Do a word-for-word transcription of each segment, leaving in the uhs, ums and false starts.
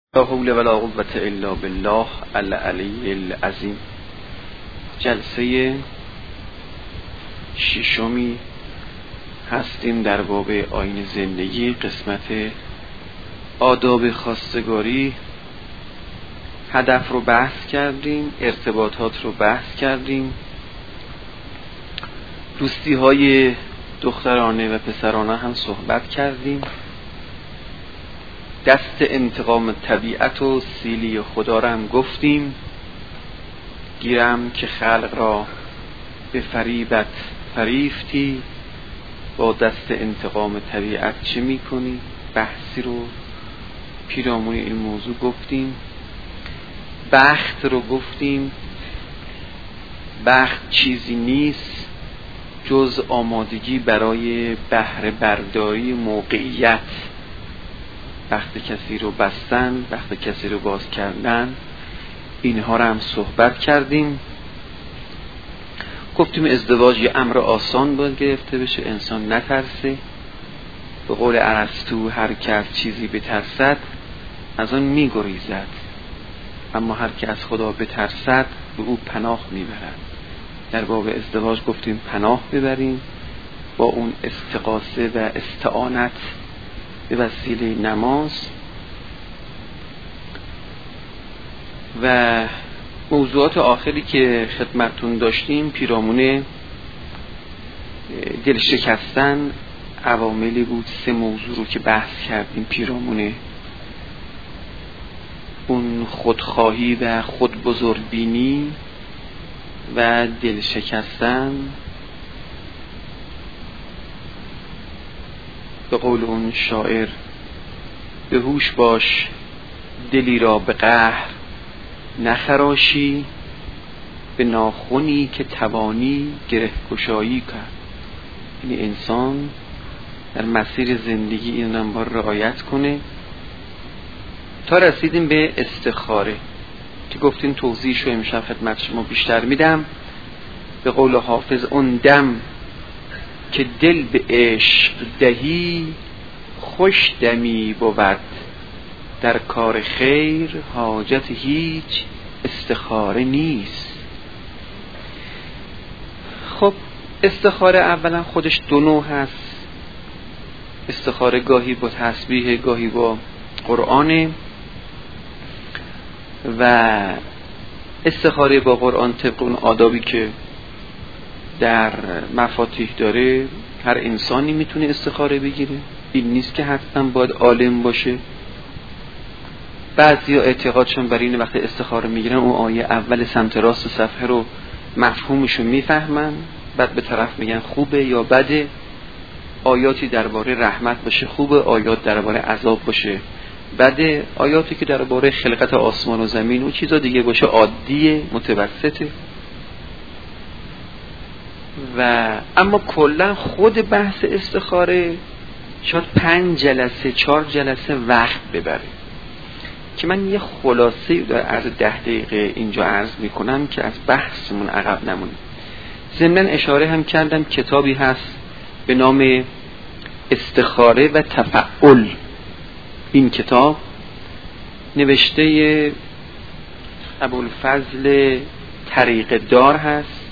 لا حول ولا قوة الا بالله العلی العظیم. جلسه ششمی هستیم در باب آیین زندگی، قسمت آداب خواستگاری. هدف رو بحث کردیم، ارتباطات رو بحث کردیم، دوستی های دخترانه و پسرانه هم صحبت کردیم. دست انتقام طبیعت و سیلی خدا را هم گفتیم. گیرم که خلق را به فریبت فریفتی، با دست انتقام طبیعت چه می کنی؟ بحثی رو پیرامون این موضوع گفتیم. بخت رو گفتیم. بخت چیزی نیست جز آمادگی برای بهره برداری موقعیت. وقت کسی رو بستن، وقت کسی رو باز کردن، اینها رو هم صحبت کردیم. گفتیم ازدواج یه امر آسان باید گرفته بشه، انسان نترسه. به قول ارسطو هر که از چیزی بترسد از آن میگریزد، اما هر که از خدا بترسد به او پناه میبرد. در باب ازدواج گفتیم پناه ببریم با اون استغاثه و استعانت به وسیله نماز. و موضوعات آخری که خدمتتون داشتیم پیرامون دل شکستن عواملی بود. سه موضوع رو که بحث کردیم پیرامون اون خودخواهی و خود بزرگبینی و دل شکستن. به قول اون شاعر به هوش باش دلی را به قهر نخراشی، به ناخنی که توانی گره گشایی کرد. یعنی انسان در مسیر زندگی این نمبر رعایت کنه. تا رسیدیم به استخاره که گفتیم توضیحشو امشب خدمت شما بیشتر میدم. به قول حافظ اون دم که دل به عشق دهی، خوش دمی بود در کار خیر، حاجت هیچ استخاره نیست. خب استخاره اولا خودش دو نوع هست. استخاره گاهی با تسبیح، گاهی با قرآن. و استخاره با قرآن طبق اون آدابی که در مفاتیح داره هر انسانی میتونه استخاره بگیره. این نیست که حتما باید عالم باشه. بعضیا اعتقادشون بر اینه وقتی استخاره میگیرن اون آیه اول سمت راست صفحه رو مفهومشو میفهمن، بعد به طرف میگن خوبه یا بده. آیاتی درباره رحمت باشه خوبه، آیات درباره عذاب باشه بده، آیاتی که درباره خلقت آسمان و زمین و چیزا دیگه باشه عادیه، متوسطه. و اما کلا خود بحث استخاره شاید پنج جلسه چهار جلسه وقت ببره که من یه خلاصه در عرض ده دقیقه اینجا عرض میکنم که از بحثمون عقب نمونه. ضمناً اشاره هم کردم کتابی هست به نام استخاره و تفعل. این کتاب نوشته ابوالفضل طریق دار هست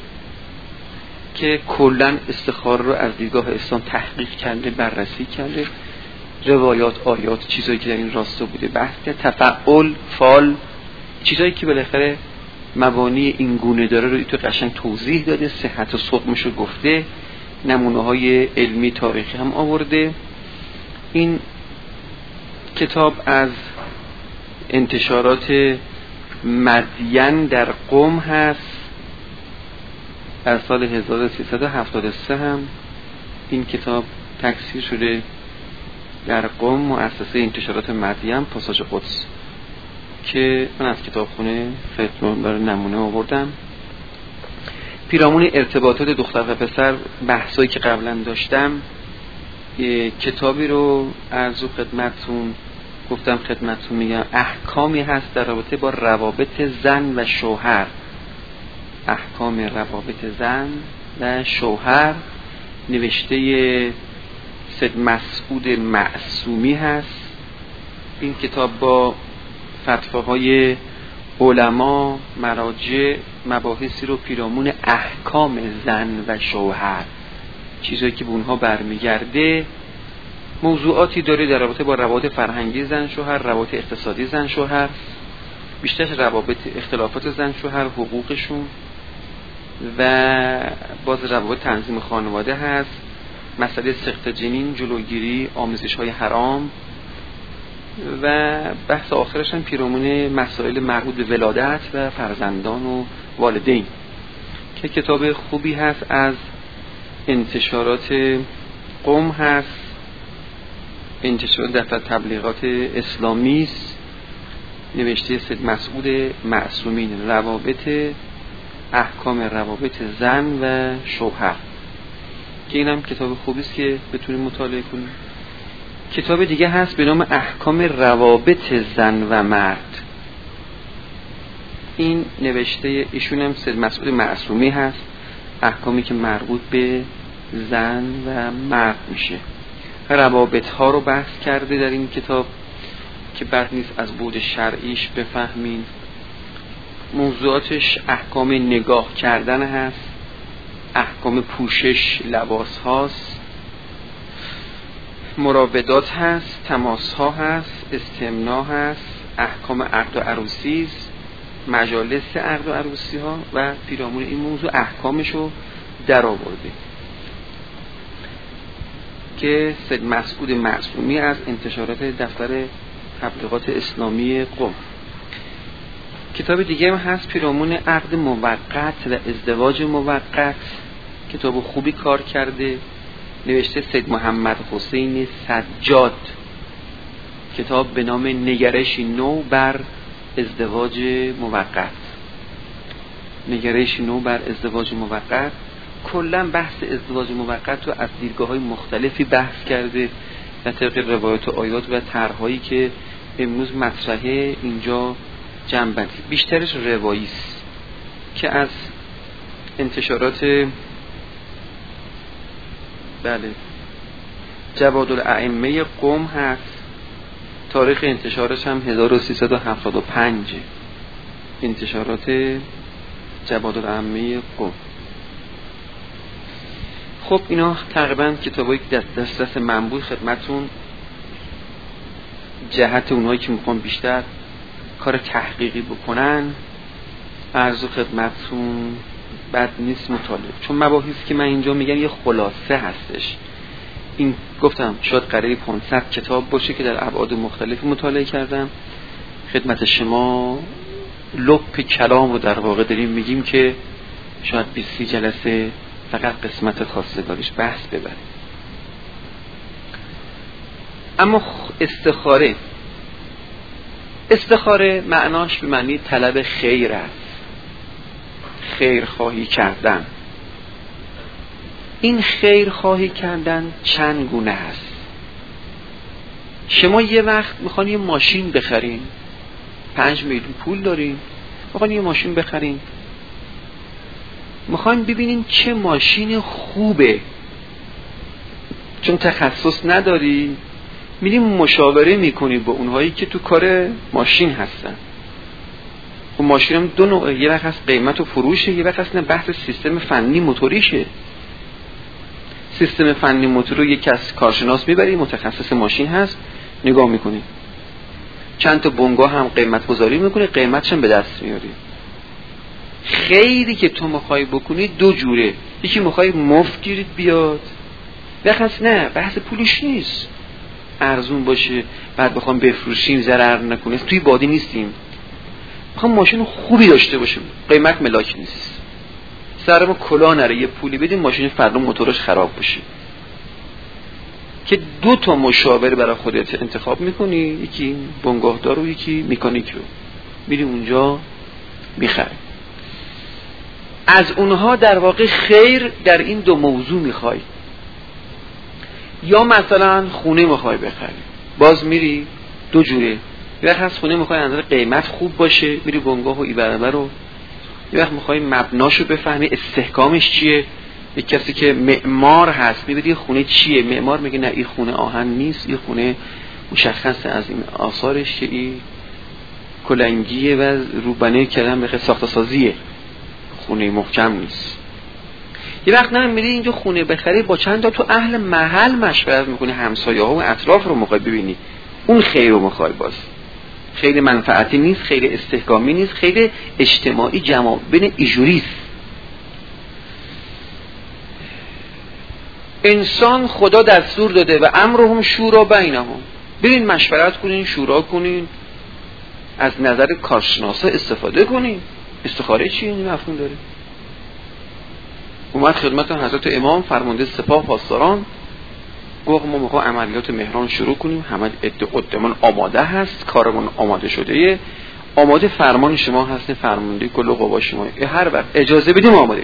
که کلن استخاره رو از دیدگاه اسلام تحقیق کرده، بررسی کرده، روایات، آیات، چیزایی که در این راستا بوده بحث کرده. تفعل، فال، چیزایی که بالاخره مبانی این گونه داره رو تو قشنگ توضیح داده، صحت و سقمش رو گفته، نمونه های علمی تاریخی هم آورده. این کتاب از انتشارات مدین در قم هست. در سال هزار و سیصد و هفتاد و سه هم این کتاب تکثیر شده در قم، مؤسسه انتشارات مدین پاساژ قدس، که من از کتابخونه فتمان برای نمونه آوردم. پیرامون ارتباطات دختر و پسر بحثایی که قبلا داشتم، کتابی رو عرض خدمتتون گفتم خدمتتون میگم احکامی هست در رابطه با روابط زن و شوهر. احکام روابط زن و شوهر نوشته سید مسعود معصومی هست. این کتاب با فتواهای علما، مراجع، مباحثی رو پیرامون احکام زن و شوهر، چیزایی که به اونها برمیگرده، موضوعاتی داره در رابطه با روابط فرهنگی زن شوهر، روابط اقتصادی زن شوهر، بیشتر روابط اختلافات زن شوهر، حقوقشون، و باز روابط تنظیم خانواده هست، مسئله سقط جنین، جلوگیری، آموزش های حرام، و بحث آخرش هم پیرامون مسائل مربوط به ولادت و فرزندان و والدین که کتاب خوبی هست. از انتشارات قم هست، انتشارات دفتر تبلیغات اسلامی است، نوشته سید مسعود معصومین، روابط احکام روابط زن و شوهر، که اینم کتاب خوبی است که بتونیم مطالعه کنیم. کتاب دیگه هست به نام احکام روابط زن و مرد، این نوشته ایشون هم سید مسعود معصومی هست، احکامی که مربوط به زن و مرد میشه. روابط ها رو بحث کرده در این کتاب که بد نیست از بعد شرعیش بفهمین. موضوعاتش احکام نگاه کردن هست، احکام پوشش لباس هاست، مراودات هست، تماس ها هست، استمنا هست، احکام عقد و عروسی است، مجالس عقد و عروسی ها، و پیرامون این موضوع احکامشو در آورده که سید مسعود معصومی از انتشارات دفتر تبلیغات اسلامی قم. کتاب دیگه هم هست پیرامون عقد موقت و ازدواج موقت، کتاب خوبی کار کرده، نوشته سید محمد حسین سجاد، کتاب به نام نگرشی نو بر ازدواج موقت. نگرشی نو بر ازدواج موقت کلا بحث ازدواج موقت رو از دیدگاه‌های مختلفی بحث کرده در طبق روایات و آیات و طرح‌هایی که امروز مطرحه اینجا جمع بندی، بیشترش روایی است که از انتشارات بله جواد الائمه قم هست، تاریخ انتشارش هم هزار و سیصد و هفتاد و پنج، انتشارات جواد الائمه قم. خب اینا تقریبا کتابایی که دست دست دست من بود خدمتون، جهت اونهایی که میخوان بیشتر کار تحقیقی بکنن عرض خدمتون بد نیست مطالعه، چون مباحثی که من اینجا میگم یه خلاصه هستش. این گفتم شاید قریب پانصد کتاب باشه که در ابعاد مختلفی مطالعه کردم، خدمت شما لپ کلام رو در واقع داریم میگیم که شاید بیست جلسه فقط قسمت خواستگاریش بحث ببریم. اما استخاره استخاره معناش به معنی طلب خیر است، خیر خواهی کردن. این خیر خواهی کردن چند گونه است. شما یه وقت میخوان یه ماشین بخرین، پنج میلیون پول دارین، میخوان یه ماشین بخرین، میخوان ببینین چه ماشین خوبه، چون تخصص نداری میریم مشاوره میکنی با اونهایی که تو کار ماشین هستن. و ماشین هم دو نوعه، یه وقت هست قیمت و فروشه، یه وقت هست بحث سیستم فنی موتوریشه. سیستم فنی موتور رو یک کس کارشناس میبری، متخصص ماشین هست، نگاه میکنی، چند تا بنگاه هم قیمت گذاری میکنی، قیمتش هم به دست میاری. خیلی که تو میخوای بکنی دو جوره، یکی میخوای مفت گیرید بیاد، بخص نه بحث پولش نیست، ارزون باشه بعد بخوام بفروشیم ضرر نکنه، توی بادی نیستیم، میخوام ماشین خوبی داشته باشیم، قیمت ملاک نیست، سر ما کلا نره، یه پولی بدیم ماشین فردا موتورش خراب بشه. که دو تا مشاور برای خودت انتخاب میکنی، یکی بنگاهدار و یکی مکانیک رو میری اونجا میخری. از اونها در واقع خیر در این دو موضوع میخوای، یا مثلا خونه میخوای بخری، باز میری دو جوره، یه وقت هست خونه میخوای از نظر قیمت خوب باشه، میری بنگاه و ایبرمه رو، یه وقت میخوای مبناشو بفهمی استحکامش چیه، یک کسی که معمار هست میبینی خونه چیه، معمار میگه نه این خونه آهن نیست، این خونه مشخصه از این آثارش که این کلنگیه و روبنه کردن به ساخت سازیه، خونه محکم نیست. یه وقت نه میری اینجا خونه بخری با چند تا تو اهل محل مشورت میکنی، همسایه ها و اطراف رو میخوای ببینی، اون خیر رو میخوای. باز خیلی منفعتی نیست، خیلی استحکامی نیست، خیلی اجتماعی جمع بین ایجوریست. انسان خدا دستور داده و امرهم شورا بینهم، برین مشورت کنین، شورا کنین، از نظر کارشناسا استفاده کنین. استخاره چیه؟ این مفهوم داره. اومد خدمت حضرت امام فرمانده سپاه پاسداران، گفت ما میخوایم عملیات مهران شروع کنیم، همه عده قدمان آماده هست، کارمون آماده شده، آماده فرمان شما هستین، فرمانده کل قوا شما، هر وقت اجازه بدیم آماده.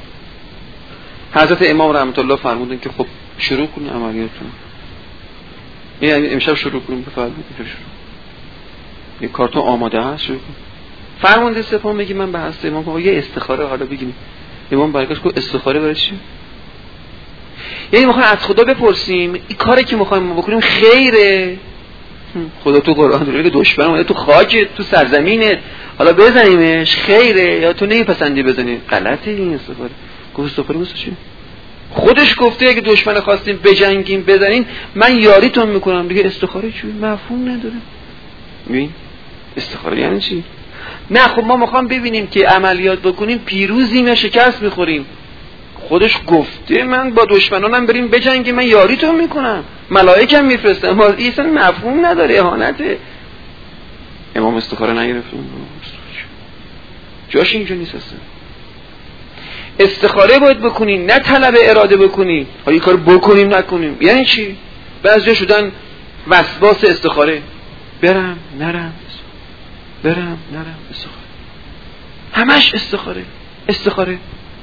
حضرت امام رحمت الله فرمودن که خب شروع کنیم عملیاتون، یعنی امشب شروع کنیم، بفرمایید شروع. یه کارتون آماده هست، شروع کنیم. فرمانده سپاه میگه من به حضرت امام گفتم یه استخاره حالا بگیم. امام برگشت گفت استخاره برای چی؟ یعنی میخوایم از خدا بپرسیم این کاری که میخوایم بکنیم خیره؟ خدا تو قرآن داره که دشمن اومده تو خاکت، تو سرزمینت، حالا بزنیمش خیره یا تو نمیپسندی بزنی؟ غلطه این استخاره. گفت استخاره مثل چی؟ خودش گفته اگه دشمن خواستیم بجنگیم بزنین من یاریتون میکنم دیگه. استخاره چی؟ مفهوم نداره. ببین استخاره یعنی چی؟ نه خب ما میخوام ببینیم که عملیات بکنیم پیروزیم یا شکست میخوریم. خودش گفته من با دشمنانم بریم بجنگیم، من یاریتون میکنم، ملائکم میفرستم. این اصلا مفهوم نداره، اهانته. امام استخاره نگرفت، جاش اینجا نیست اصلا. استخاره باید بکنین، نه طلب اراده بکنین. حالا این کار بکنیم نکنیم یعنی چی؟ بعضیا شدن وسواس استخاره، برم نرم، برم نرم، استخاره، همش استخاره استخاره.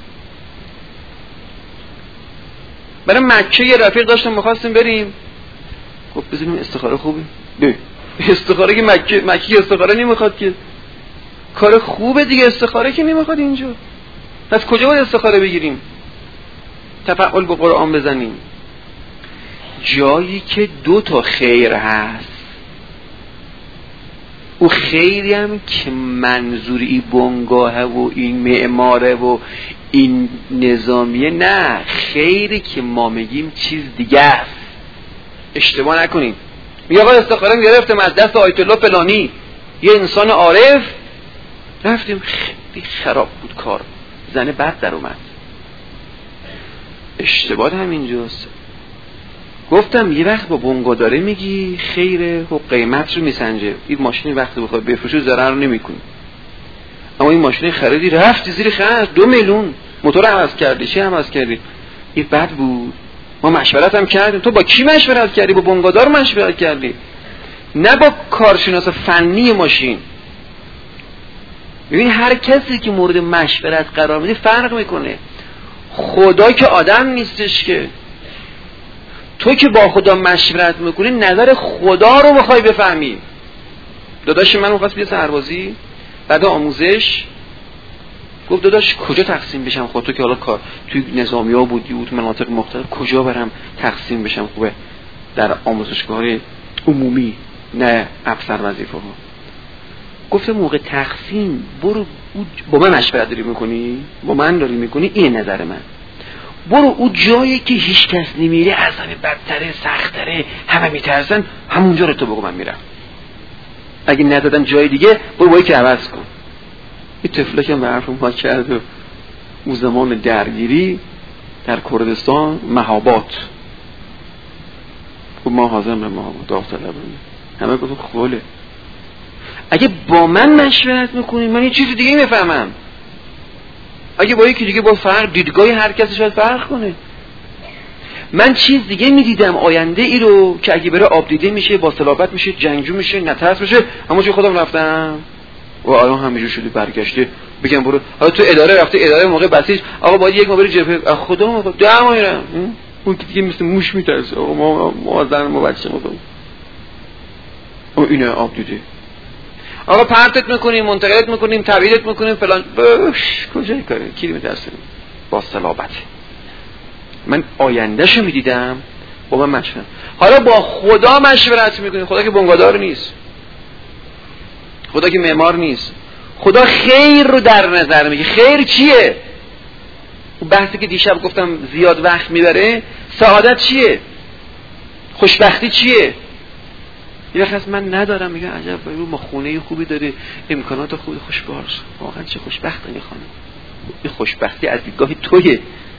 برای مکه یه رفیق داشتم می‌خواستیم بریم، خب بزنیم استخاره خوبه. نه استخاره که مکه مکه استخاره نمیخواد که، کار خوبه دیگه، استخاره که نمیخواد اینجا. پس کجا باید استخاره بگیریم؟ تفعل به قرآن بزنیم جایی که دو تا خیر هست. او خیری هم که منظوری بنگاهه و این معماره و این نظامیه، نه، خیری که ما میگیم چیز دیگه است. اشتباه نکنیم. میگه آقا استخاره گرفتم از دست آیت الله فلانی، یه انسان عارف، رفتیم خیلی خراب بود کار، زنه بد در اومد. اشتباه همینجاست. گفتم یه وقت با بونگا داره میگی خیره و قیمت رو میسنجه. این ماشین وقتی بخوای بفروشی ضرر رو نمیکنی، اما این ماشین خریدی رفتی زیر خرج دو میلیون موتور عوض کردی، چی عوض کردی؟ این بد بود. ما مشورت هم کردیم. تو با کی مشورت کردی؟ با بونگادار مشورت کردی، نه با کارشناس فنی ماشین. ببین هر کسی که مورد مشورت قرار میده فرق میکنه. خدا که آدم نیستش که. تو که با خدا مشورت میکنی نظر خدا رو بخوای بفهمی. داداش من می‌خواست بیاد سربازی، بعد آموزش گفت داداش کجا تقسیم بشم؟ خب تو که حالا کار توی نظامی‌ها بودی و تو مناطق مختلف، کجا برم تقسیم بشم خوبه در آموزشگاه عمومی نه افسر وظیفه ها؟ گفت موقع تقسیم برو با من مشورت داری میکنی، با من داری میکنی، این نظر من، برو اون جایی که هیچ کس نمیره، از همه بدتره سختره همه میترسن، همونجا رو تو بگو من میرم. اگه ندادن جای دیگه برو بایی که عوض کن. این طفله که حرف ما کرد و اون زمان درگیری در کردستان مهابات و ما حاضر به مهابات داوطلبانه همه گفتن خوله. اگه با من مشورت میکنی من یه چیز دیگه میفهمم، اگه با یکی دیگه با فرق دیدگاه هر کسی شاید فرق کنه. من چیز دیگه میدیدم آینده ای رو که اگه بره آب دیده میشه، با صلابت میشه، جنگجو میشه، نترس میشه. اما چون خودم رفتم و الان همینجور شده برگشته بگم برو حالا تو اداره رفته، اداره موقع بسیج آقا باید یک ما بری جبهه، خدا ما ده ماه میرم، اون که دیگه مثل موش میترسه آقا ما ما زن ما بچه ما او اینه آب دیده. آقا پرتت میکنیم، منتقلت میکنیم، تبعیدت میکنیم فلان، بش کجای کاره کی میترسه؟ با صلابت من آیندهشو میدیدم با من مشورت. حالا با خدا مشورت میکنیم، خدا که بنگادار نیست. خدا که معمار نیست. خدا خیر رو در نظر میگه. خیر چیه؟ اون بحثی که دیشب گفتم زیاد وقت میبره. سعادت چیه؟ خوشبختی چیه؟ یه وقت من ندارم میگه عجب ببین ما خونه خوبی داره، امکانات خوبی، خوش باش. واقعا چه خوشبختانه خانم. این خوشبختی از دیدگاه توئه.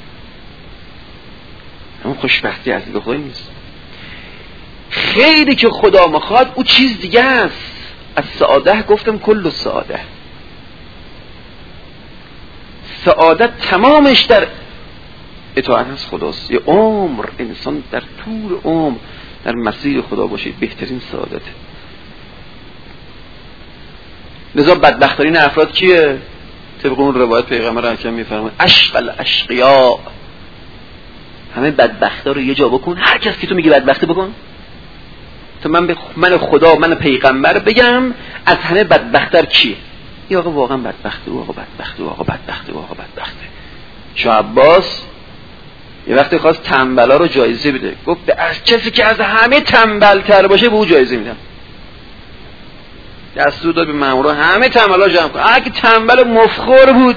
اون خوشبختی از دیدگاه خدا نیست. خیلی که خدا میخواد او چیز دیگه است. از سعادت گفتم کل سعادت. سعادت تمامش در اطاعت از خداست. یه عمر انسان در طول عمر در مسیر خدا باشه بهترین سعادته. لذا بدبخت‌ترین افراد کیه؟ طبق اون روایت پیغمبر اکرم میفرماید اشقى الاشقیاء، همه بدبختا رو یه جا بکن. هر کس که تو میگی بدبخته بکن، تو من به من خدا من پیغمبر بگم از همه بدبخت‌تر کیه؟ این آقا واقعا بدبخته، او آقا بدبخته، او آقا بدبخته، او آقا بدبخته. شاه عباس یه وقتی خواست تنبلا رو جایزه بده، گفت از کسی که از همه تنبل‌تر باشه به او جایزه میدم. دستور داد به مامورا همه تنبلا جمع کن. اگه تنبل مفخور بود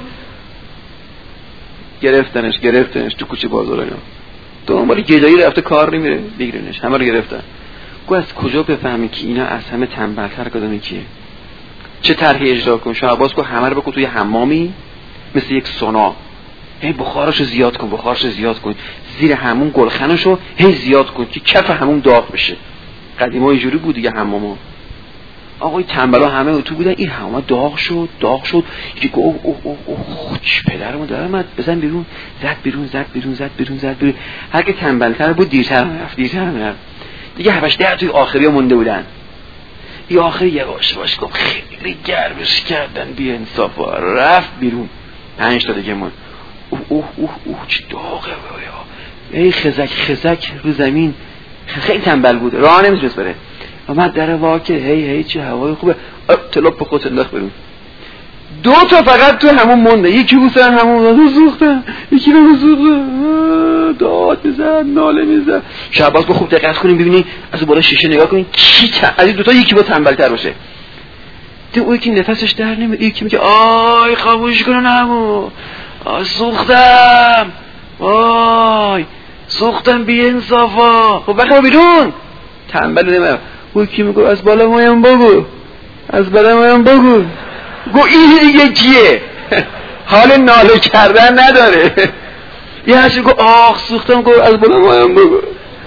گرفتنش گرفتنش تو کوچه بازار اینا. دنبال گدایی رفته کار نمیره بگیرنش. همه رو گرفتن. گفت از کجا بفهمی که اینا از همه تنبل‌تر کدومی کیه؟ چه طرحی اجرا کن؟ شاه عباس گفت همه رو بکن توی حمامی مثل یک سونا. هی بخارشو زیاد کن، بخارشو زیاد کن. زیر همون گلخنشو هی زیاد کن که کف همون داغ بشه. قدیما اینجوری بود دیگه حماما. آقای تنبلا همه تو بودن، این حمام داغ شد داغ شد. یکی گفت اوه اوه اوه اوه چه پدرمو داره من بزن بیرون. زد بیرون زد بیرون زد بیرون زد بیرون. هر کی تنبل‌تر بود دیرتر رفت دیرتر رفت. دیگه هفتش ده توی آخریا مونده بودن. یه آخری یواش یواش گفت خیلی گرمش کردن بی انصافا، رفت بیرون. پنج تا دیگه مون. اوه اوه اوه اوه چه داغه بابا. ای خزک خزک رو زمین. خیلی تنبل بود، راه نمیتونست بره. اومد در واکه هی هی چه هوای خوبه. تلاپ خودت انداخت برون. دو تا فقط تو همون مونده. یکی بود سر همون سوختن، یکی رو سوخت داد میزد ناله میزد. شعباس با خوب دقت کنیم ببینید از بالا شیشه نگاه کنید کی تا از این دو تا یکی با تنبل‌تر باشه. تو اون یکی نفسش در نمیاد، یکی میگه آی خاموش کن نمو آ سوختم وای سوختم بی انصافا. خب بخوام بیرون تنبل نمیاد. اون کی میگه از بالا مایم بگو از بالا مایم بگو. گو این دیگه کیه؟ حال ناله کردن نداره. یه هرچی گو آخ سوختم گو از بالا مایم بگو.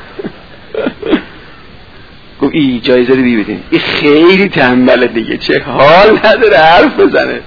گو این جایزه رو بیبیدین. این خیلی تنبله دیگه، چه حال نداره حرف بزنه.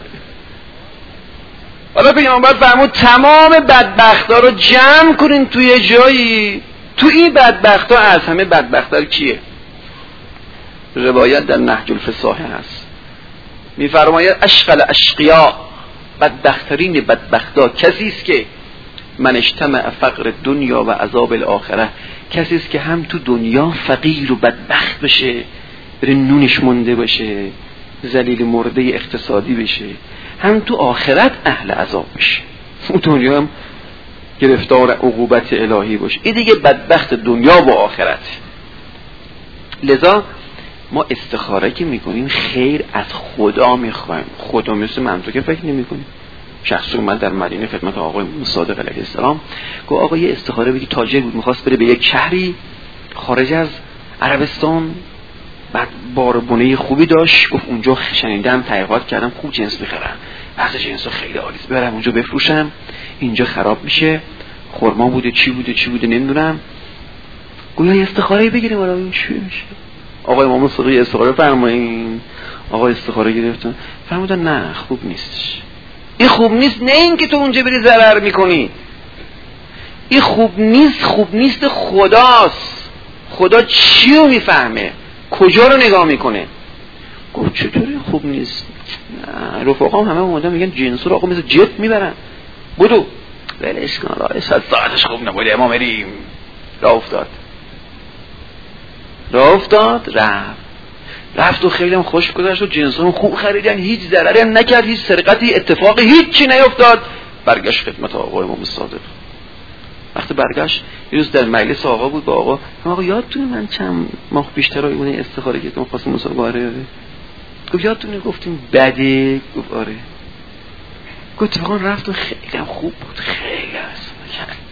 حالا پیامبر فرمود تمام بدبختا رو جمع کنین توی جایی. تو این بدبختا از همه بدبخت‌تر کیه؟ روایت در نهج الفصاحه هست میفرماید اشقى الاشقیاء، بدبخترین بدبختا کسی است که من اجتمع فقر دنیا و عذاب الاخره، کسی است که هم تو دنیا فقیر و بدبخت بشه بره نونش مونده باشه ذلیل مرده اقتصادی بشه، هم تو آخرت اهل عذاب بشه، تو دنیا هم گرفتار عقوبت الهی باشه. این دیگه بدبخت دنیا و آخرت. لذا ما استخاره که میکنیم خیر از خدا میخوایم. خدا مثل منطقه فکر نمیکنیم. شخصی من در مدینه خدمت آقای صادق علیه السلام گفت آقا یه استخاره بگی، تاجر بود میخواست بره به یک شهری خارج از عربستان، بعد باربونه خوبی داشت، گفت اونجا شنیدم تحقیقات کردم خوب جنس میخرن، بحث جنس خیلی عالی است، برم اونجا بفروشم، اینجا خراب میشه، خرما بوده چی بوده چی بوده نمیدونم. گویا یه استخاره بگیریم ولی این چی میشه؟ آقای امام صادق استخاره فرمایین. آقا استخاره گرفتن فرمودن نه خوب نیست. این خوب نیست نه این که تو اونجا بری ضرر میکنی، این خوب نیست، خوب نیست خداست. خدا چی رو میفهمه، کجا رو نگاه میکنه. گفت چطوری خوب نیست؟ رفقام همه اومدن میگن جنسو رو آقا مثل جت میبرن، بودو ولش کن راه ساعتش خوب نبوده ما بریم. راه افتاد راه افتاد رفت رفت و خیلی هم خوش گذشت و جنسو خوب خریدن، هیچ ضرری هم نکرد، هیچ سرقتی اتفاقی هیچی نیفتاد. برگشت خدمت آقای امام صادق. وقتی برگشت یه روز در مجلس آقا بود، با آقا آقا یادتونه من چند ماه پیشتر اون استخاره کردم خواستم مسابقه. گفت یادتونه گفتیم بده؟ گفت آره. گفت اتفاقا رفتم خیلی هم خوب بود، خیلی اصلا کرد.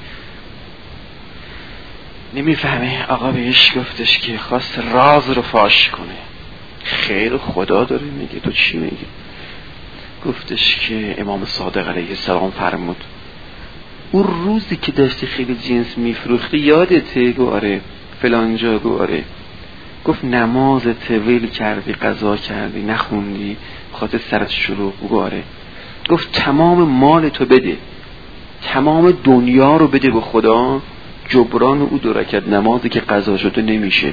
نمیفهمه آقا بهش گفتش که خواست راز رو فاش کنه. خیر خدا داره میگه، تو چی میگی؟ گفتش که امام صادق علیه السلام فرمود اون روزی که داشتی خیلی جنس میفروختی یادته؟ گفت آره. فلانجا؟ گفت آره. گفت نمازت ول کردی، قضا کردی، نخوندی، خاطر سرت شروع؟ گفت آره. گفت تمام مال تو بده، تمام دنیا رو بده به خدا، جبران او دو رکعت نمازی که قضا شده نمیشه.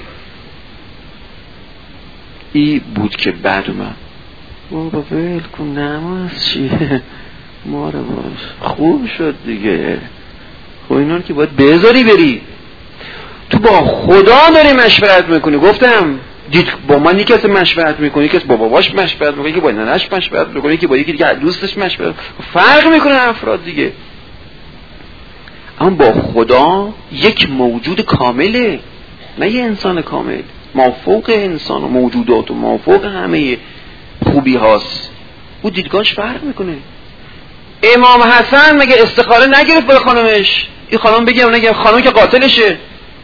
ای بود که بعد اومد بابا ول کن نماز چیه، ما رو باش خوب شد دیگه. خب اینا رو که باید بذاری بری. تو با خدا داری مشورت میکنی. گفتم دید با من یکی از مشورت میکنی، یکی از با باباش مشورت میکنی، یکی با ننش مشورت میکنی، یکی با یکی دیگه دوستش مشورت. فرق میکنه افراد دیگه. اما با خدا یک موجود کامله، نه یه انسان کامل، مافوق انسان و موجودات و مافوق همه خوبی هاست. او دیدگاهش فرق میکنه. امام حسن مگه استخاره نگرفت برای خانمش؟ این خانم بگم نگم خانم که قاتلشه،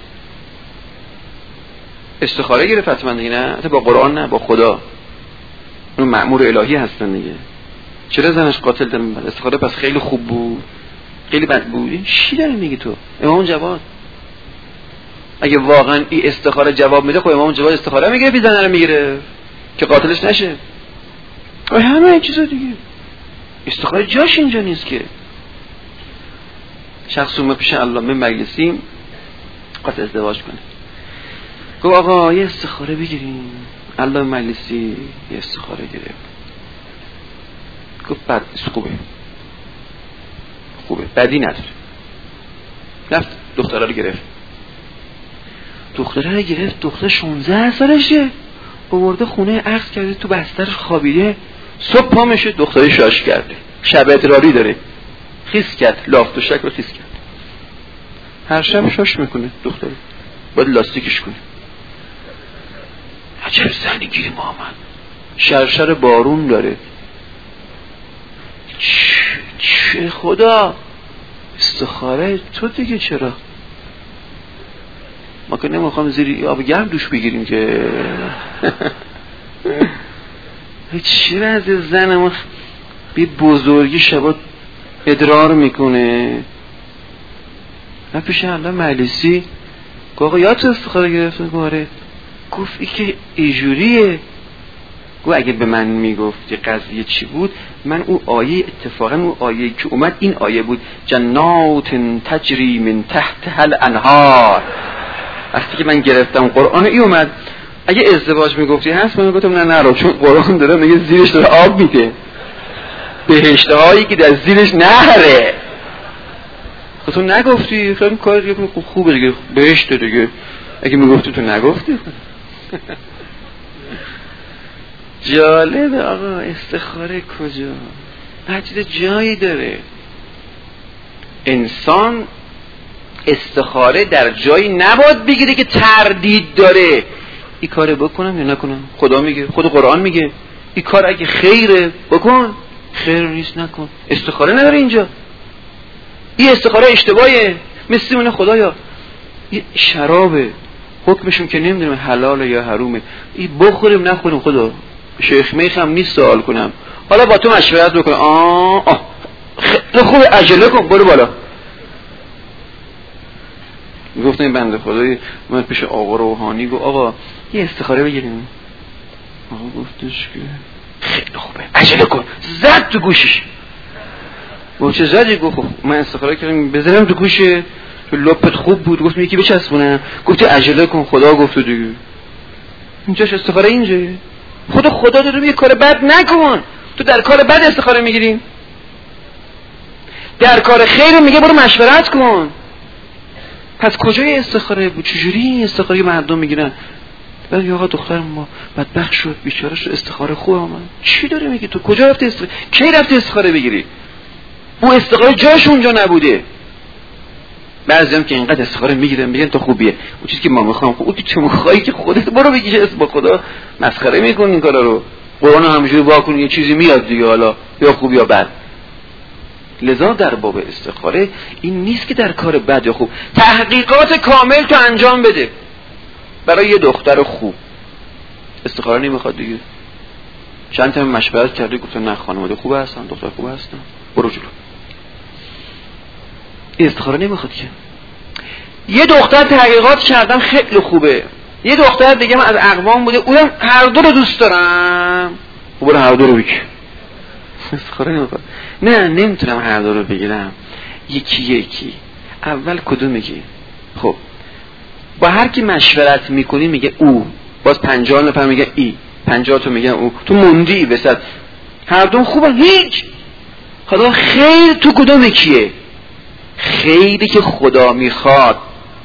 استخاره گرفت حتما دیگه، نه حتی با قرآن نه با خدا. اون مأمور الهی هستن دیگه. چرا زنش قاتل دارن استخاره؟ پس خیلی خوب بود خیلی بد بود؟ این چی داری میگی تو؟ امام جواد اگه واقعا این استخاره جواب میده، خب امام جواد استخاره میگیره بی زنه رو میگیره که قاتلش نشه. و همه این چیزا دیگه. استخاره جاش اینجا نیست که. شخص اومد پیش علامه مجلسی قصد ازدواج کنه. گفت آقا یه استخاره بگیریم. علامه مجلسی یه استخاره گرفت. گفت بد نیست، خوبه خوبه بدی نداره. رفت دختره رو گرفت. دختره رو گرفت. دختره شانزده سالشه. آورده خونه عقد کرده، تو بستر خوابیده. صبح پا میشه دختره شاش کرده، شب ادراری داره، خیس کرد، لافت و شک رو خیس کرد. هر شب شاش میکنه دختره، باید لاستیکش کنه. عجب زنی گیری محمد، شرشر بارون داره. چه خدا استخاره تو دیگه چرا؟ ما که نمیخوام زیر آب گرم دوش بگیریم که چی وضع زن ما بی بزرگی شبا ادرار میکنه. من پیش علامه مجلسی گفت آقا یادت استخاره گرفت؟ گفت گفت ای که ایجوریه. گفت اگه به من میگفتی قضیه چی بود، من او آیه اتفاقا او آیه که اومد این آیه بود جنات تجری من تحتها الانهار. وقتی که من گرفتم قرآن ای اومد. اگه ازدواج میگفتی هست من میگفتم نه نرو، چون قرآن داره میگه زیرش داره آب میده، بهشته هایی که در زیرش نهره. خب تو نگفتی خیلی کار دیگه خوبه دیگه، بهشته دیگه. اگه میگفتی تو نگفتی. جالبه آقا استخاره کجا مجد جایی داره. انسان استخاره در جایی نباید بگیره که تردید داره این کاره بکنم یا نکنم. خدا میگه، خود قرآن میگه این کار اگه خیره بکن، خیر نیست نکن. استخاره نداره اینجا. این استخاره اشتباهه. مثل اون خدایا این شرابه، حکمشون که نمیدونم حلاله یا حرومه، این بخوریم نخوریم خدا شیخ میخ هم نیست سوال کنم، حالا با تو مشورت بکنم. آه آه خیلی خوبه عجله کن برو بالا. میگفتن این بنده خدایی من پیش آقا روحانی گفت آقا یه استخاره بگیریم. آقا گفتش که خیلی خوبه عجله کن. زد تو گوشش. گفت چه زدی؟ گفت من استخاره کردم بذارم تو گوشه لپت خوب بود. گفت یکی بچسبونم. گفت عجله کن خدا گفت دیگه. اینجاش استخاره اینجا. خدا خدا داره میگه کار بد نکن. تو در کار بد استخاره میگیری، در کار خیر میگه برو مشورت کن. پس کجای استخاره بود؟ چجوری استخاره مردم میگیرن؟ بعد آقا دختر ما بدبخت شد بیچاره شد استخاره خوب آمد. چی داره میگی تو؟ کجا رفتی استخاره؟ کی رفتی استخاره بگیری؟ اون استخاره جاش اونجا نبوده. بعضی هم که اینقدر استخاره میگیرن میگن تو خوبیه اون چیزی که ما میخوام. خب اون که تو میخوایی که خودت برو بگی اسم با خدا مسخره میکنی این کارا رو. قرآن همینجوری واکن یه چیزی میاد دیگه، حالا یا خوب یا بد. لذا در باب استخاره این نیست که در کار بد یا خوب، تحقیقات کامل تو انجام بده. برای یه دختر خوب استخاره نمیخواد دیگه، چند تا مشورت کردی گفتن نه خانواده خوب هستن، دختر خوب هستن، برو جلو. استخاره نمیخواد که. یه دختر تحقیقات کردم خیلی خوبه، یه دختر دیگه من از اقوام بوده اونم هر دو رو دوست دارم، خب برو هر دو رو بگیر. استخاره نمیخواد. نه نمیتونم هر دو رو بگیرم، یکی یکی. اول کدوم میگی؟ خب با هر کی مشورت میکنی میگه او، باز پنجاه نفر میگه ای، پنجاه تو میگن او، تو موندی وسط. هر دو خوبه هیچ. خدا خیر تو کدوم کیه؟ خیری که خدا میخواد.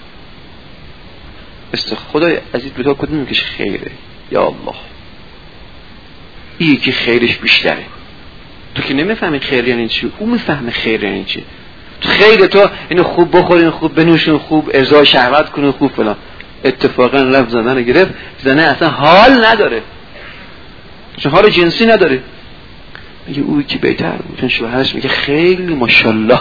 است خدای عزیز دو تا کدوم که خیره؟ یا الله، این که خیرش بیشتره. تو که نمیفهمی خیر یعنی چی، او میفهمه خیر یعنی چی. تو خیر تو اینو خوب بخورین، خوب بنوشین، خوب ارضای شهوت کنین، خوب فلان. اتفاقا لفظ زدن گرفت، زنه اصلا حال نداره، چون حال جنسی نداره. میگه اوی که بهتر بود، چون شوهرش میگه خیلی ماشاءالله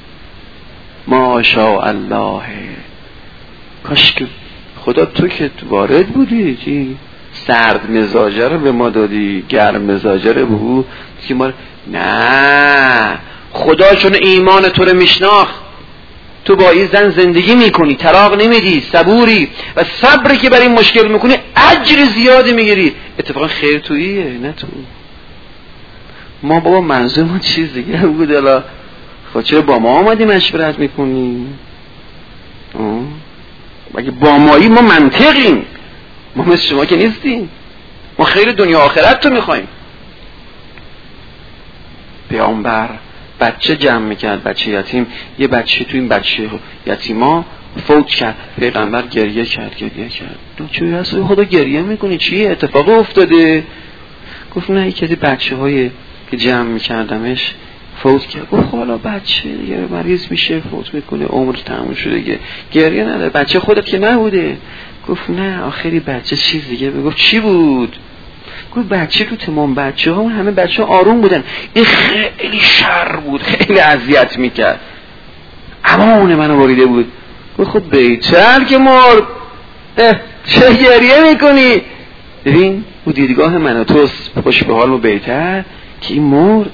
ماشاءالله، کاش که خدا تو که وارد بودی چی سرد مزاجه رو به ما دادی، گرم مزاجه رو به او که ما. نه، خدا چون ایمان تو رو میشناخت، تو با این زن زندگی میکنی، طلاق نمیدی، صبوری و صبری که برای این مشکل میکنی اجر زیادی میگیری. اتفاقا خیر توییه نه تو. ما بابا منظورمون چیز دیگه بود. الا خب چرا با ما آمدی مشورت میکنی؟ مگه با مایی ما منطقیم؟ ما مثل شما که نیستیم، ما خیر دنیا آخرت تو میخوایم. پیامبر بچه جمع میکرد، بچه یتیم. یه بچه تو این بچه یتیما فوت کرد، پیغمبر گریه کرد گریه کرد تو چوی هست خدا گریه میکنی چیه اتفاق افتاده؟ گفت نه یکی از بچه های که جمع میکردمش فوت کرد. گفت حالا بچه دیگه مریض میشه فوت میکنه، عمر تموم شده دیگه، گریه نداره، بچه خودت که نبوده. گفت نه آخری بچه چیز دیگه. گفت چی بود؟ گفت بچه تو تمام بچه ها همه بچه ها آروم بودن، این خیلی شر بود، خیلی اذیت میکرد، امان منو بریده بود. گفت خب بیچر که مرد، چه گریه میکنی؟ ببین او دیدگاه من و توست، خوش به حال و بیتر که این مرد.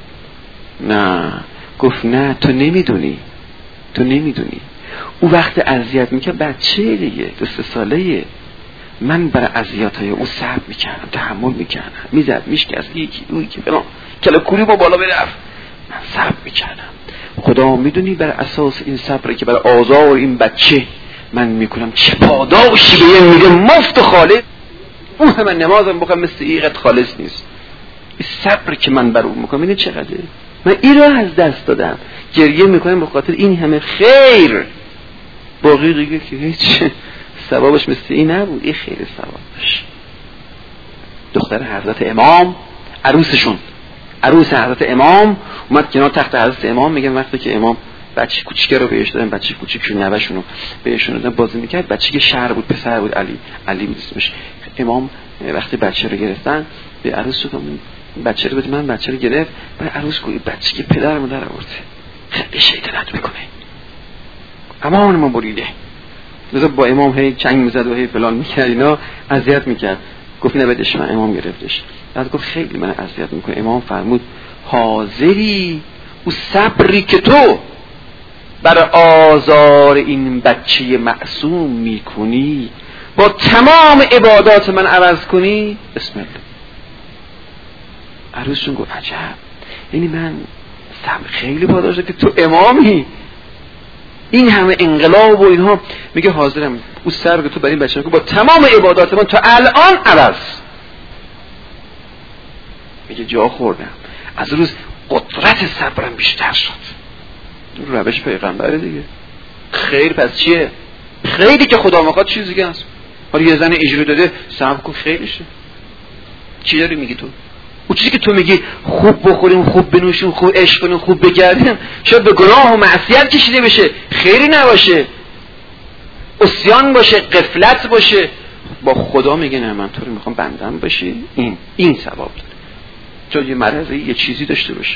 نه گفت نه تو نمیدونی، تو نمیدونی او وقت اذیت میکرد بچه دیگه دو سه ساله، من برای اذیت‌های او صبر میکردم، تحمل میکردم، میزد میشکست یکی اون که فلان کلا کوری با بالا برفت، من صبر میکردم. خدا میدونی بر اساس این صبر که برای آزار این بچه من میکنم چه پاداشی به این میده مفت خالص. اون همه نمازم بکنم مثل ایقت خالص نیست. این صبر که من بر اون میکنم اینه چقدره، من این رو از دست دادم، گریه میکنم به خاطر این همه خیر، باقی دیگه که هیچ ثوابش مثل این نبود، این خیلی ثوابش. دختر حضرت امام، عروسشون، عروس حضرت امام اومد کنار تخت حضرت امام. میگن وقتی که امام بچه کوچیک رو بهش دادن، بچه کوچیک نوه‌شون رو بهشون دادن بازی میکرد، بچه که شهر بود، پسر بود، علی علی بود اسمش. امام وقتی بچه رو گرفتن به عروس گفتن بچه رو بده، من بچه رو گرفت. بعد عروس گفت بچه که پدر مادر آورده خیلی شیطنت میکنه، امان ما بریده. مثلا با امام هی چنگ میزد و هی فلان میکرد، اینا اذیت میکرد. گفت نه بدش من، امام گرفتش. بعد گفت خیلی من اذیت میکنه. امام فرمود حاضری او صبری که تو برای آزار این بچه معصوم میکنی با تمام عبادات من عوض کنی؟ بسم الله. عروسشون گفت عجب، یعنی من صبر خیلی پاداشه که تو امامی، این همه انقلاب و اینها. میگه حاضرم او صبر که تو برای این بچه با تمام عبادات من تا الان عوض. میگه جا خوردم، از روز قدرت صبرم بیشتر شد. روش پیغمبره دیگه. خیر پس چیه؟ خیلی که خدا میخواد چیز دیگه است. حالا یه زن اجرا داده صبر کن خیرشه. چی داری میگی تو؟ اون چیزی که تو میگی خوب بخوریم، خوب بنوشیم، خوب عشق کنیم، خوب بگردیم، شاید به گناه و معصیت کشیده بشه، خیری نباشه، عصیان باشه، غفلت باشه. با خدا میگه نه من تو رو میخوام بندم باشی، این این ثواب داره، چون یه مرحله یه چیزی داشته باشه.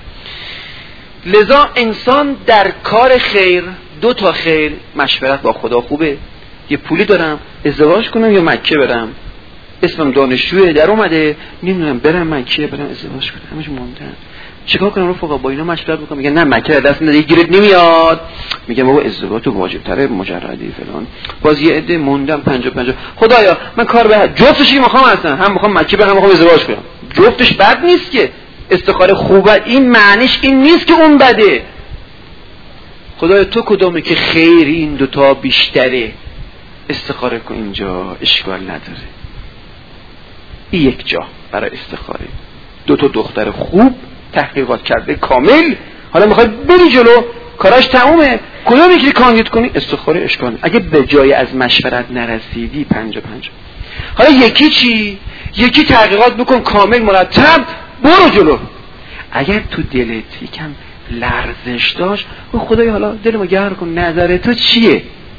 لذا انسان در کار خیر دو تا خیر مشورت با خدا خوبه. یه پولی دارم ازدواج کنم یا مکه برم، اسمم دانشجوه در اومده نمیدونم برم مکه برم ازدواج کنم، همش موندن چیکار کنم؟ رفقا با اینا مشورت بکنم، میگن نه مکه دست نده گیرت نمیاد، میگم بابا ازدواج تو واجب تره مجردی فلان، باز یه عده موندم پنجاه پنجاه. خدایا من کار به جفتش میخوام، اصلا هم میخوام مکه برم هم میخوام ازدواج کنم، جفتش بد نیست که، استخاره خوبه، این معنیش این نیست که اون بده. خدایا تو کدومه که خیر این دوتا بیشتره، استخاره کن اینجا اشکال نداره. این یک جا برای استخاره، دو تا دختر خوب تحقیقات کرده کامل، حالا میخوای بری جلو کاراش تمومه، کدومی که کاندید کنی استخاره اشکال. اگه به جای از مشورت نرسیدی پنجا پنجا. حالا یکی چی؟ یکی تحقیقات بکن کامل مرتب برو جلو. اگر تو دلت یکم لرزش داشت خدای حالا دلمو گرم کن، نظر تو چیه؟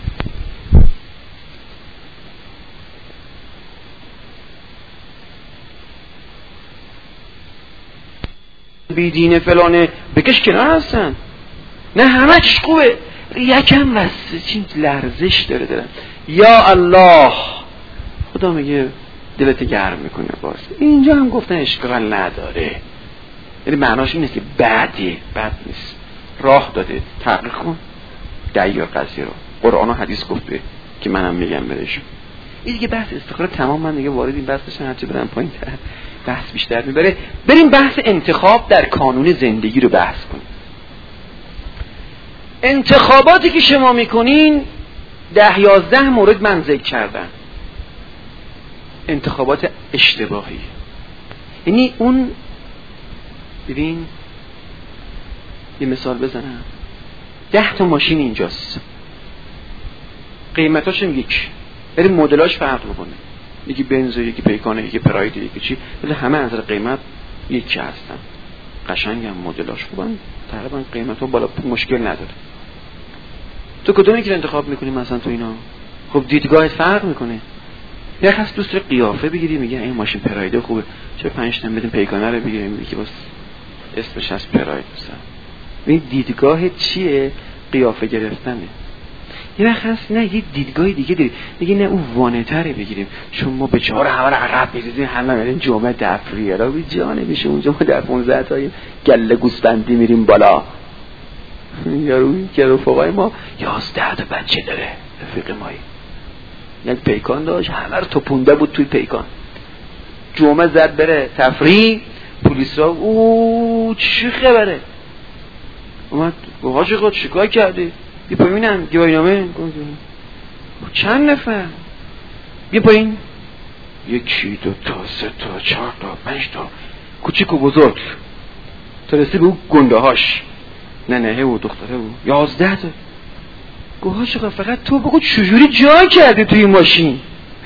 بیدینه فلانه بکش کنار هستن، نه همه چیش خوبه، یکم واسه چین لرزش داره دارن. یا الله خدا میگه دلت گرم میکنه. باز اینجا هم گفتن اشکال نداره، یعنی معناش این نیست که بده، بد نیست، راه داده تحقیق کن دعیار قضیه رو، قرآن و حدیث گفته که منم میگم برشون. این دیگه بحث استخاره تمام، من دیگه وارد این بحث بشم هرچی برم پایین تر بحث بیشتر میبره. بریم بحث انتخاب در کانون زندگی رو بحث کنیم. انتخاباتی که شما میکنین ده یازده مورد من ذکر کردم، انتخابات اشتباهی. یعنی اون ببین یه مثال بزنم، ده تا ماشین اینجاست، قیمتاشم یک، ولی مدلاش فرق میکنه، یکی بنز، یکی پیکانه، یکی پراید، یکی چی، ولی همه از نظر قیمت یکی هستن، قشنگم، مدلاش خوبن، تقریبا قیمتها بالا مشکل نداره. تو کدومی که انتخاب میکنی مثلا تو اینا؟ خب دیدگاهت فرق میکنه. یا خاص دوست قیافه بگیری میگه این ماشین پرایده خوبه، چه پنج تا بدیم پیکانه رو بگیریم میگه که بس اسمش از پراید مثلا. این دیدگاه چیه؟ قیافه گرفتنه. یه وقت نه یه دیدگاه دیگه داریم، میگه نه اون وانه‌تره بگیریم، چون ما به چهار همه رو عقب می‌ریزیم، همه میریم جمعه تفریحی را بی جانه میشه اونجا، ما در پانزده تا گله گوسفندی میریم بالا. یارو که رفقای ما یازده تا بچه داره، رفیق مایی یک پیکان داشت، همه رو توپونده بود توی پیکان، جمعه زد بره تفریح، پلیس را اوه چی خبره اومد حاجی خود شکایت کرده، بیا پایینم گواهینامه، چند نفر بیا پایین، یکی دو تا سه تا چهار تا پنج تا کوچیک و بزرگ تا رسی به اون گنده هاش، نه نه و دختره و یازده تا. گوها چقدر فقط تو بگو چجوری جا کردی توی ماشین.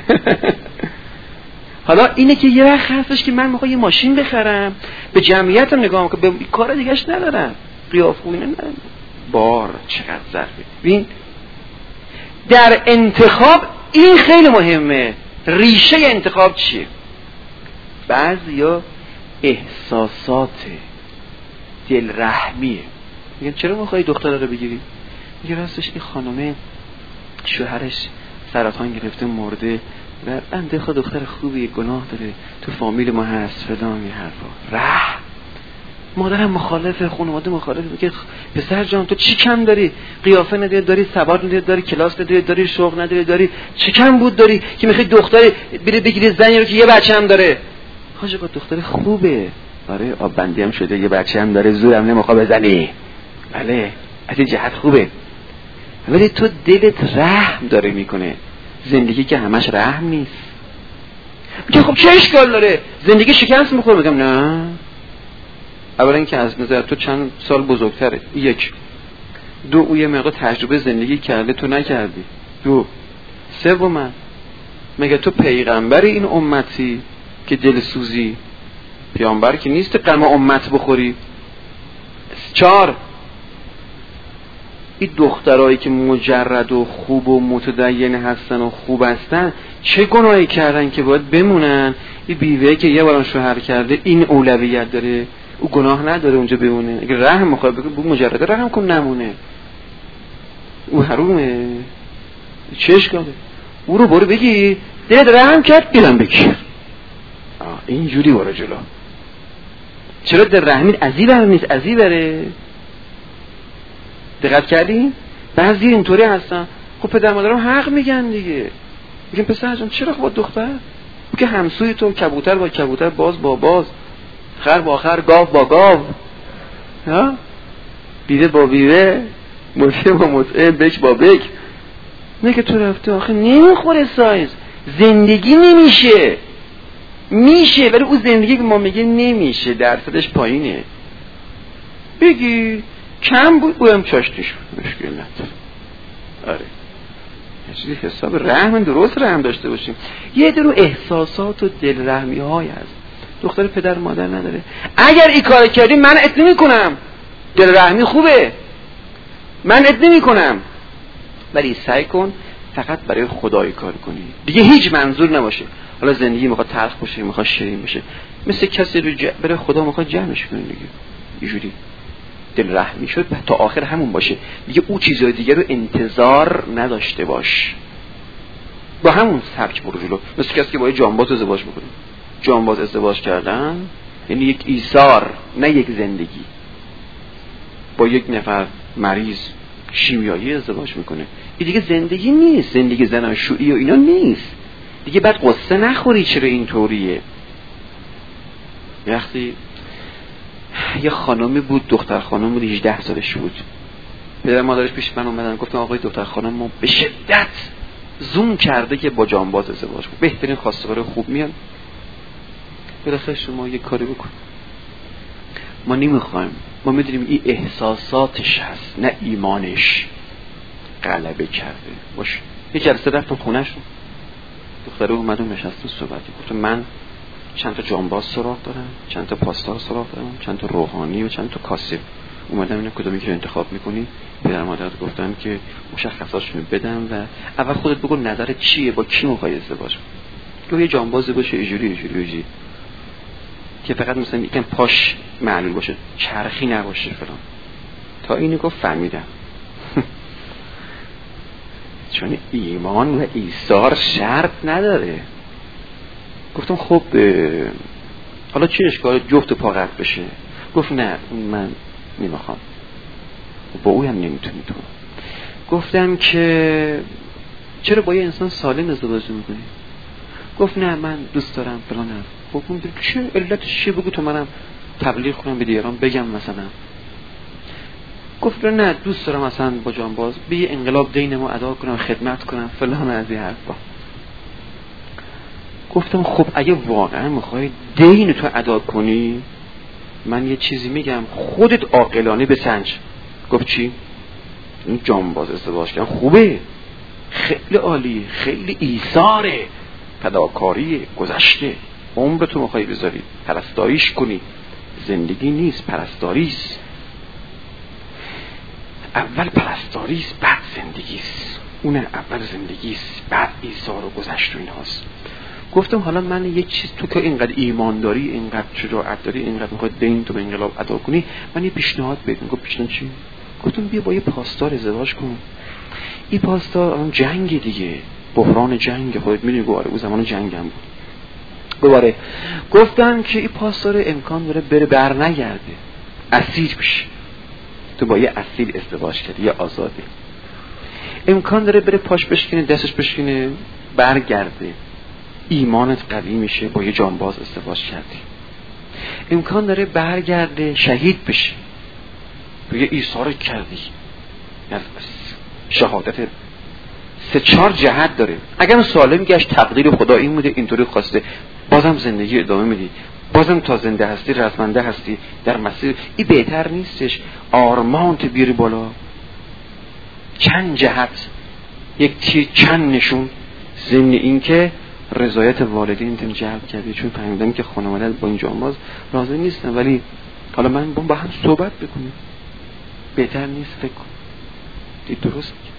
حالا اینه که یه وقت هستش که من میخوام یه ماشین بخرم، به جمعیتم نگاه میکنم، به کار دیگهش ندارم، قیافه و اینا ندارم، بار چقدر ظرفه. ببین در انتخاب این خیلی مهمه. ریشه انتخاب چیه؟ بعضیا احساسات دل رحمیه، میگن چرا میخوای دختره رو بگیری؟ میگه راستش این خانومه شوهرش سرطان گرفته مرده و بنده خود دختر خوبیه، گناه داره، تو فامیل ما هست فلان، یه حرفا. رحم. مادرم مخالفه، خانواده مخالفه، میگه پسر جان تو چی کم داری؟ قیافه نداری، داری سواد نداری، داری کلاس نداری، داری شوق نداری، داری چی کم بود داری که میخوای دختری بری بگیری زنی رو که یه بچه هم داره؟ حاجی با دختر خوبه، آره آب بندی هم شده، یه بچه هم داره، زورم نمیخواد بزنی، بله از این جهت خوبه، ولی تو دلت رحم داره میکنه. زندگی که همش رحم نیست. میگه خب چه اشکال داره؟ زندگی شکست میخوره. میگم نه، اولا اینکه از نظر تو چند سال بزرگتره، یک. دو او یه مقدار تجربه زندگی کرده تو نکردی. دو سوم مگه تو پیغمبر این امتی که دل سوزی؟ پیامبر که نیست غم امت بخوری. چهار این دخترایی که مجرد و خوب و متدین هستن و خوب هستن چه گناهی کردن که باید بمونن؟ این بیوه‌ای که یه بارم شوهر کرده این اولویت داره، او گناه نداره اونجا بمونه. اگه رحم میخواد بگو مجرد رحم کن نمونه، او حرومه. چه اشکاله؟ او رو برو بگی دلت رحم کرد اینم بگیر، اینجوری برو جلو. چرا در رحمین ازی بر نیست؟ ازی بره. دقت کردین؟ بعضی اینطوری هستن. خب پدر مادرم حق میگن دیگه، میگن پسر جان چرا خب با دختر که همسوی تو کبوتر با کبوتر، باز با باز، خر با خر، گاو با گاو، ها بیوه با بیوه، مطعه با مطعه، بک با بک. نه که تو رفته آخه نمیخوره سایز، زندگی نمیشه. میشه ولی اون زندگی که ما میگه نمیشه، درصدش پایینه. بگی کم بود بویم چاشتیش مشکل نداره. آره چیزی حساب رحم درست رحم داشته باشیم. یه درو احساسات و دل رحمی های هست دختر پدر مادر نداره. اگر این کار کردی من ات نمی کنم، دل رحمی خوبه، من ات نمی کنم، ولی سعی کن فقط برای خدای کار کنی، دیگه هیچ منظور نباشه. حالا زندگی میخواد تلخ باشه، میخواد شیرین بشه، مثل کسی رو ج... برای خدا میخواد جمعش کنی دیگه. اینجوری دل رحمی شد تا آخر همون باشه دیگه. او چیزای دیگه رو انتظار نداشته باش، با همون سبک برو جلو. مثل کسی که با یه جانباز ازدواج میکنه. جانباز ازدواج کردن یعنی یک ایثار، نه یک زندگی. با یک نفر مریض شیمیایی ازدواج میکنه، این دیگه زندگی نیست، زندگی زناشویی و اینا نیست دیگه. بعد قصه نخوری چرا اینطوریه. وقتی یه خانمی بود، دختر خانم بود، هجده سالش بود، پدر مادرش پیش من اومدن گفتم آقای دختر خانم ما به شدت زوم کرده که با جانباز ازدواج کنه، بهترین خواستگار خوب میان، بالاخره شما یه کاری بکن. ما نمیخوایم، ما میدونیم این احساساتش هست نه ایمانش غلبه کرده باشه. یه جلسه رفتم خونه‌شون، دختره اومد و نشستم صحبتی، گفتم من چند تا جانباز سراغ دارم، چند تا پاسدار سراغ دارم، چند تا روحانی و چند تا کاسب. اومدم اینا کدومی که انتخاب میکنی؟ پدر مادرت گفتن که مشخصاتشون بدم و اول خودت بگو نظرت چیه، با کی میخوای ازدواج کنی. یه جانباز باشه اینجوری اینجوری اینجوری که فقط مثلا یکم پاش معلول باشه، چرخی نباشه فلان. تا اینو گفت فهمیدم چون ایمان و ایثار شرط نداره. گفتم خب حالا چه اشکال جفت پا قطع بشه؟ گفت نه من نمیخوام، با او هم نمیتونی تو. گفتم که چرا با یه انسان سالم ازدواج میکنی؟ گفت نه من دوست دارم فلانم. گفتم چه علتش چیه؟ بگو تو منم تبلیغ کنم به دیگران بگم مثلا. گفت نه دوست دارم مثلا با جانباز به یه انقلاب دین ما ادا کنم، خدمت کنم فلان از این حرفا. گفتم خب اگه واقعا میخوای دین تو ادا کنی من یه چیزی میگم خودت عاقلانه بسنج. گفت چی؟ این جانباز ازدواج کردن خوبه، خیلی عالی، خیلی ایثاره، فداکاری گذشته، عمر تو میخوای بذاری پرستاریش کنی. زندگی نیست، پرستاریست. اول پرستاریست بعد زندگیست. اون اول زندگیست بعد ایثار و گذشت و ایناست. گفتم حالا من یه چیز، تو که اینقدر ایمان داری، اینقدر شجاعت داری، اینقدر میخواد دین تو به انقلاب ادا کنی، من یه پیشنهاد بهت میگم. پیشنهاد چی؟ گفتم بیا با یه پاسدار ازدواج کن. این پاسدار اون جنگ دیگه، بحران جنگ، خودت میدونی گواره اون زمان جنگ هم بود. گواره گفتن که این پاسدار امکان داره بره بر نگرده، اسیر بشه. تو با یه اسیر ازدواج کردی، یه آزاده، امکان داره بره پاش بشکنه، دستش بشکنه، برگرده. ایمانت قوی میشه، با یه جانباز ازدواج کردی. امکان داره برگرده شهید بشه، تو یه ایثار کردی، شهادت سه چهار جهت داره. اگر سالم گشت تقدیر خدا این بوده اینطوری خواسته، بازم زندگی ادامه میدی، بازم تا زنده هستی رزمنده هستی در مسیر. این بهتر نیستش آرمانت بیاری بالا؟ چند جهت، یک تیر چند نشون، ضمن این که رضایت والدین تن جلب کردی، چون فهمیدم که خانواده‌ات با این جانباز راضی نیستن، ولی حالا من با هم صحبت بکنیم، بهتر نیست فکر کن. دید درست میگه.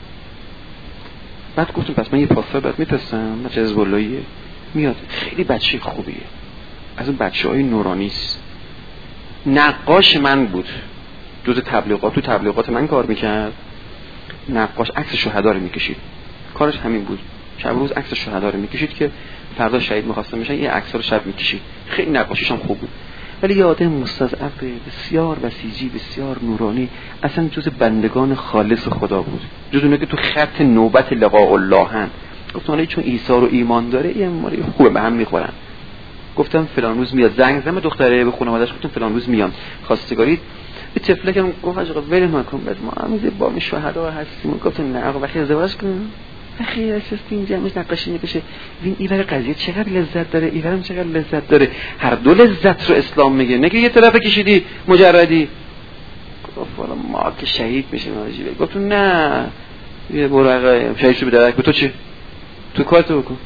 بعد گفتم پس من یه پاسدار بعد میفرستم، بچه حزب اللهیه میاد، خیلی بچه خوبیه، از اون بچه‌های نورانیست، نقاش من بود، جز تبلیغات، تو تبلیغات من کار میکرد، نقاش عکس شهدا رو میکشید، کارش همین بود، شب روز عکس شهدا رو میکشید که فردا شهید می‌خواستن بشن، این عکس‌ها رو شب میکشید، خیلی نقاشیش هم خوب بود، ولی یه آدم مستضعف بسیار بسیجی، بسیار نورانی، اصلا جز بندگان خالص خدا بود، جز اونه که تو خط نوبت لقاء الله هن. گفتم حالا چون عیسی رو ایمان داره یه ماری خوبه به هم میخورن. گفتم فلان روز میاد، زنگ زدم دختره به خانواده‌اش، گفتم فلان روز میام خواستگاری. به طفلکم گفت آقا ول نکن، بعد ما هم با می شهدا هستیم. گفتم نه آقا وقتی ازدواج کنم اخی نشستیم جمعش نقاشی میکشه، ببین این ور قضیه چقدر لذت داره، این ورم چقدر لذت داره، هر دو لذت رو اسلام میگه، نگه یه طرف کشیدی مجردی. گفت والا ما که شهید میشیم واجبه. گفتم نه یه برقه شهید شو به درک، به تو چی؟ تو کارتو بکن.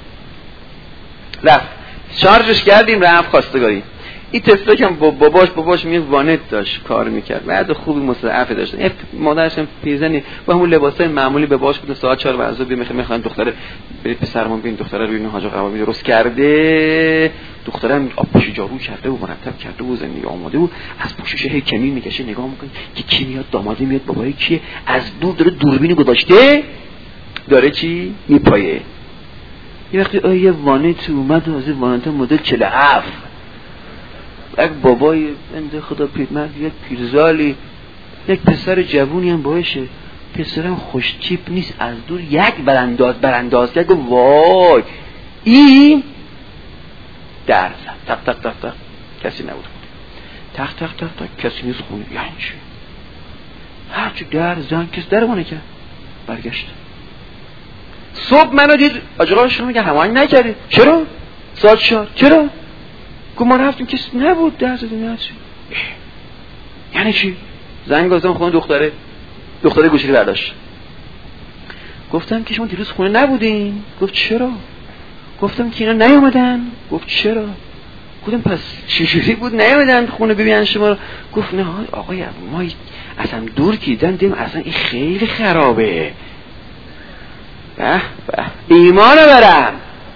رفت شارژش کردیم رفت خواستگاری. این تفلک هم باباش باباش میگه وانت داشت کار میکرد، بعد خوبی مستضعف داشت، مادرش هم پیرزنی با همون لباسای معمولی به باش بود، ساعت چهار بعد از ظهر میخواد میخواد دختره برید پسرمون ببین دختره رو اینو حاج آقا درست کرده، دختره آب پوشی جارو کرده و مرتب کرده و زندگی آماده و از پوشش هی کمی میکشه، نگاه میکنه که کی میاد، دامادی میاد، بابای کیه، از دور داره دوربینو گذاشته داره چی میپایه. یه وقتی یه وانت اومد از وانت مدل چهل و هفت، یک بابای بنده خدا پیرمرد، یک پیرزالی، یک پسر جوونی هم باشه، پسرم خوش تیپ نیست، از دور یک برانداز برانداز کرد، وای این در زد تق تق تق تق، کسی نبود، تق تق تق تق کسی نیست خونه، یعنی چی؟ هرچی در زن کسی درمانه کرد، برگشت. صبح منو دید آجاقا شما میگه هماهنگ نکردید، چرا؟ ساعت چهار، چرا؟ گفت ما رفتیم کسی نبود، در زدیم نشد. یعنی چی؟ زنگ گذاشتم خونه دختره، دختره گوشی برداشت. گفتم که شما دیروز خونه نبودین؟ گفت چرا؟ گفتم که اینا نیومدن؟ گفت چرا؟ گفتم پس چجوری بود نیومدن خونه ببینن شما رو؟ گفت نه آقای ما اصلا دور کیدن دیم، اصلا این خیلی خرابه. به به ایمانو برم،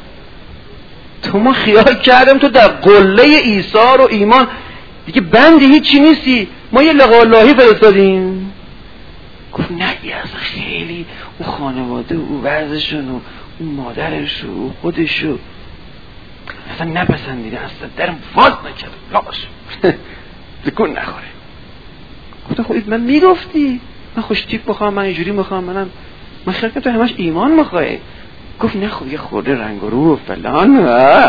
تو ما خیال کردم تو در قله ایثار و ایمان دیگه بندی هیچی نیستی، ما یه لقاء اللهی فرستادیم. گفت نه اصلا خیلی اون خانواده و وضعشون و اون مادرش و خودش و اصلا نپسندیده، اصلا درم واز نکرد لاش بکن نخوره. گفتم خودت من میگفتی من خوش تیپ بخوام، من اینجوری میخوام، منم من خیلی که تو همش ایمان میخوای. گفت نه خب یه خورده رنگ و رو و فلان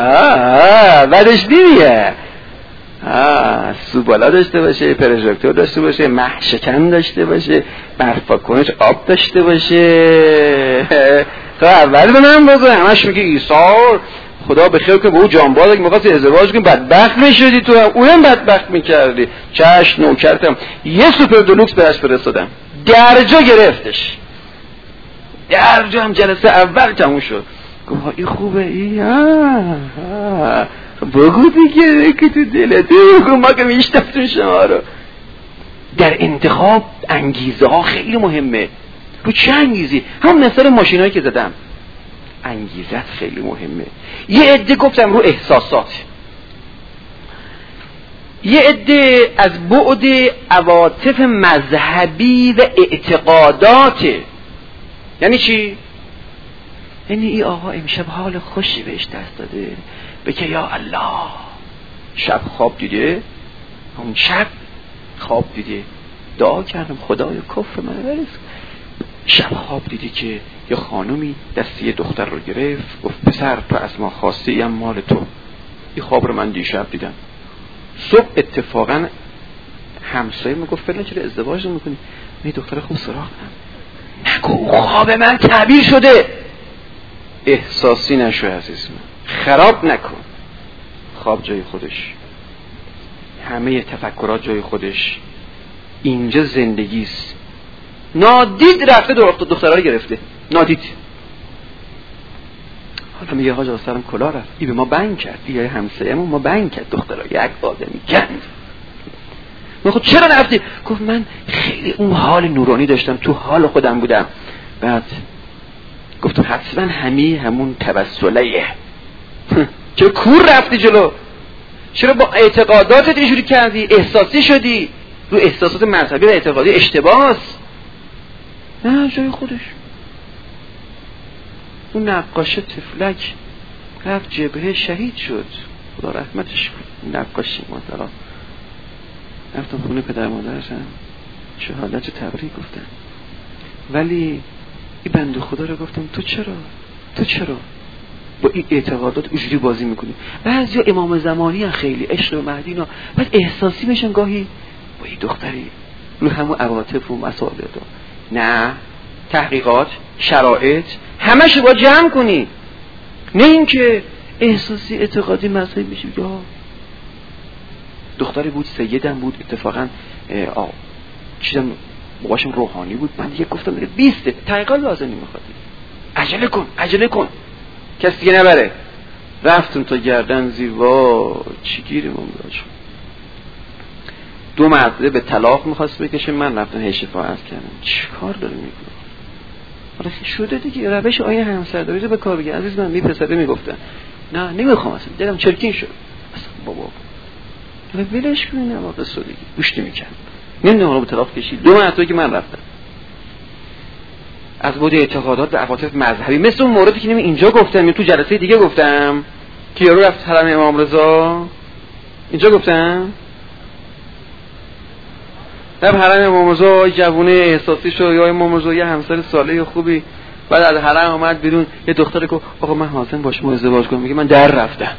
بعدش دیدیه سوبالا داشته باشه، پروژکتور داشته باشه، محشکن داشته باشه، برفاکنش آب داشته باشه. تا اول به من بگو همش میگه ایثار خدا بخیر که به اون جانباز اگه میخواستی ازدواج کنی بدبخت میشدی، تو هم اونم بدبخت میکردی. چش نوکرتم یه سوپر دلوکس بهش فرستادم، درجا گرفتش، درجا هم جلسه اول تموم شد. گفت این خوبه این بگو دیگه که تو دلته بگو، ما که میشتفتون شما رو. در انتخاب انگیزه ها خیلی مهمه. رو چه انگیزی؟ هم مثال ماشین هایی که زدم، انگیزت خیلی مهمه. یه عده گفتم رو احساسات، یه عده از بعد عواطف مذهبی و اعتقاداته. یعنی چی؟ یعنی ای آقا امشب حال خوشی بهش دست داده، بگه یا الله شب خواب دیده، اون شب خواب دیده دعا کردم خدای کفر من برس، شب خواب دیدی که یه خانومی دستی دختر رو گرفت گفت پسر تو از ما خواسته ایم مال تو. این خواب رو من دیشب دیدم. صبح اتفاقا همسایه میگفت فلان چرا ازدواج نمیکنی؟ من دختر خوب سراغ ندارم. نگو خواب من تعبیر شده. احساسی نشو عزیز من، خراب نکن. خواب جای خودش، همه تفکرات جای خودش، اینجا زندگیست. نادید رفته دخترها رو گرفته، نادید. حالا میگه حاج آسرم کلا رفت، این به ما بنگ کرد، یه همسایه‌مون ما بنگ کرد، دخترها یک آدمی کند. خب چرا نرفتی؟ گفت من خیلی اون حال نورانی داشتم، تو حال خودم بودم. بعد گفتم حتما همی همون توسلیه. چرا کور رفتی جلو؟ چرا با اعتقاداتت اینجوری کردی؟ احساسی شدی، رو احساسات مذهبی و اعتقادی اشتباهست. نه جای خودش. اون نقاش تفلک رفت جبهه شهید شد، خدا رحمتش کنه. نقاشی مادرها رفتم خونه پدر مادرشم شهادت تبریک گفتن، ولی این بنده خدا رو گفتم تو چرا تو چرا با این اعتقادات اجوری بازی میکنی؟ بعضی ها امام زمانی هم خیلی عشق و مهدی اینا، بعد احساسی میشن گاهی با این دختری رو همون عواطف و مسائل دو. نه، تحقیقات، شرایط همه شو با جمع کنی، نه اینکه احساسی اعتقادی مذهبی میشه. یا دختری بود سیدم بود اتفاقا آه چیزم باباشم روحانی بود. من دیگه گفتم دیگه بیسته تحقیقات لازم نمیخواد، عجله کن عجله کن کسی دیگه نبره. رفتم تا گردن زیر، وا چی گیرم اون دو مرتبه به طلاق میخواست بکشه، من رفتم هی شفاعت کردم. چی کار داره میکنه؟ آره شده دیگه، روش آیه همسرداری رو به کار بگیر. عزیز من می پسره میگفتن نه نمیخوام اصلا، دلم چرکین شد اصلا. بابا ولش کنین اما قصه دیگه گوش نمیکنم. نمیدونم حالا به طلاق کشید. دو مرتبه که من رفتم از بود اعتقادات و عواطف مذهبی، مثل اون موردی که اینجا گفتم یا تو جلسه دیگه گفتم که یارو رفت حرم امام رضا، اینجا گفتم رفت حرم امام رضا، جوونه احساسی شد یا امام رضا یه همسر صالح خوبی، بعد از حرم اومد بیرون یه دختری گفت آقا من حاضرم با شما ازدواج کنم، میگه من در رفتم.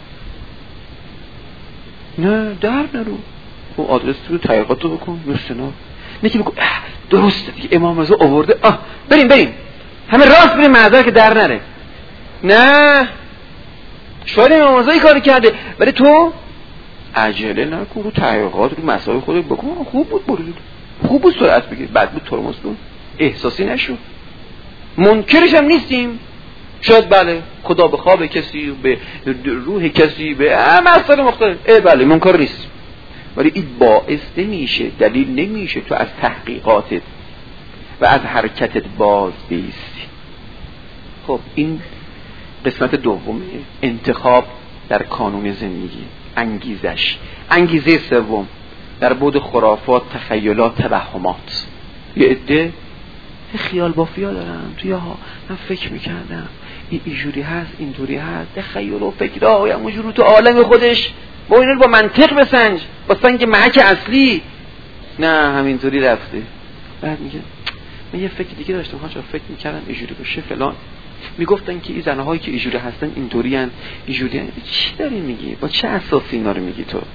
نه در نرو، اون آدرس رو تحقیقات رو بکن مستنا، نه که بگو درسته دیگه امام رضا آورده آه بریم بریم همه راست بریم معذر که در نره. نه شاید امام رضا این کاری کرده، ولی تو عجله نکن، رو تحقیقات رو مسائل خودت بکن. خوب بود برید، خوب بود سرعت بگیر، بد بود ترمز کن، احساسی نشو. منکرش هم نیستیم، شاید بله خدا به خواب کسی، به روح کسی، به مسائل مختلف ای بله منکر نیست، ولی این باعث نمیشه، دلیل نمیشه تو از تحقیقاتت و از حرکتت باز بیستی. خب این قسمت دومه، انتخاب در کانون زندگی، انگیزش. انگیزه سوم در بعد خرافات، تخیلات، توهمات. یه عده خیال بافیا دارن توی ها، من فکر میکردم این اینجوری هست اینطوری هست، تخیل و فکرها یا همونجور تو عالم خودش، با اینا با منطق بسنج، با سنگ محک اصلی. نه همینطوری رفته. بعد میگه من یه فکر دیگه داشتم، ها چرا فکر میکردم اینجوری بشه فلان، میگفتن که این زنهایی که اینجوری هستن اینطوری ان اینجوری ان. چی داری میگی؟ با چه اساسی اینا رو میگی تو؟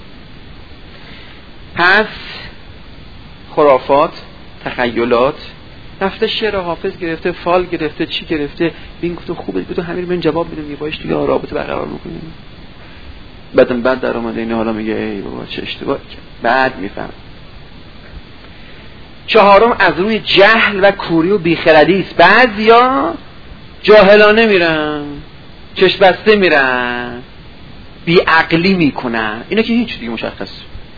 پس خرافات، تخیلات، رفته شعر حافظ گرفته، فال گرفته، چی گرفته، بین گفته خوبه بده همین من جواب میدم یه باش دیگه رابطه برقرار میکنیم. بعدم بعد در اومده اینه حالا میگه ای بابا چه اشتباهی کرد. بعد میفهم. چهارم از روی جهل و کوری و بیخردی است. بعضیا جاهلانه میرن، چشم بسته میرن، بی عقلی میکنن، اینا که هیچ دیگه مشخص،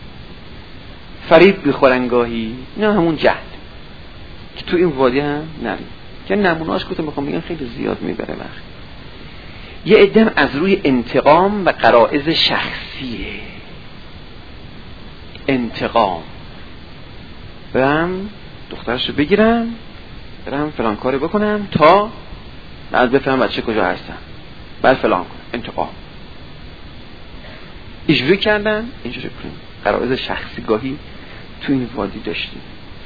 فریب میخورن گاهی، اینا همون جهل که تو این وادی هم نریم که نمونهاش گفتم بخوام بگم خیلی زیاد میبره وقت. یه عدم از روی انتقام و غرایز شخصیه. انتقام، برم دخترشو بگیرم برم فلان کاری بکنم تا بعد بفهم بچه کجا هستن، بعد فلان کنم. انتقام اینجوری کردن اینجوری کنیم. غرایز شخصی گاهی تو این وادی داشتیم.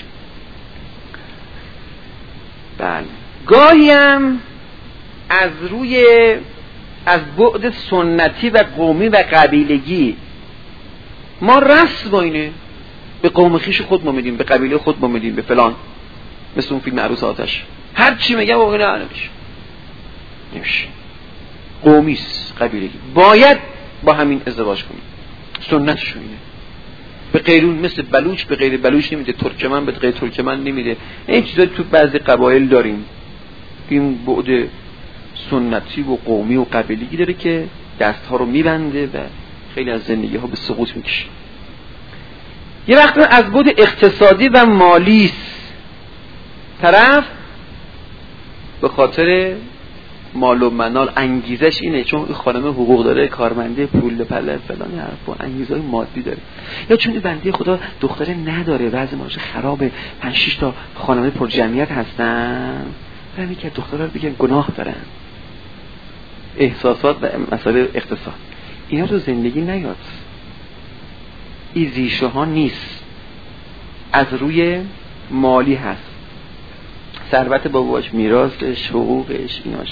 بله گاهی هم از روی از بعد سنتی و قومی و قبیلگی. ما رسم با اینه، به قوم خیش خود ما میدیم، به قبیله خود ما میدیم، به فلان، مثل اون فیلم عروس آتش هر چی میگم واقعا نه نمیشه نمیشه قومیست، قبیلگی، باید با همین ازدواج کنیم، سنتش اینه. به غیرون مثل بلوچ به غیر بلوچ نمیده، ترکمن به غیر ترکمن نمیده. این چیزا تو بعضی قبایل داریم، این بعد سنتی و قومی و قبیلگی داره که دستها رو میبنده و خیلی از زندگی ها به سقوط میکشه. یه وقت از بود اقتصادی و مالی است، طرف به خاطر مال و منال انگیزش اینه چون این خانم حقوق داره، کارمنده، پول پله فلان حرفا، انگیزهای مادی داره، یا چون این بنده خدا دختره نداره، وضع ماشه خرابه، پنج شش تا خانواده پر جمعیت هستن، همین که دخترها رو بگن گناه دارن. احساسات و مسائل اقتصاد اینا رو زندگی نیاد، این ریشه ها نیست، از روی مالی هست، ثروت باباش، میراثش، حقوقش، ایناش.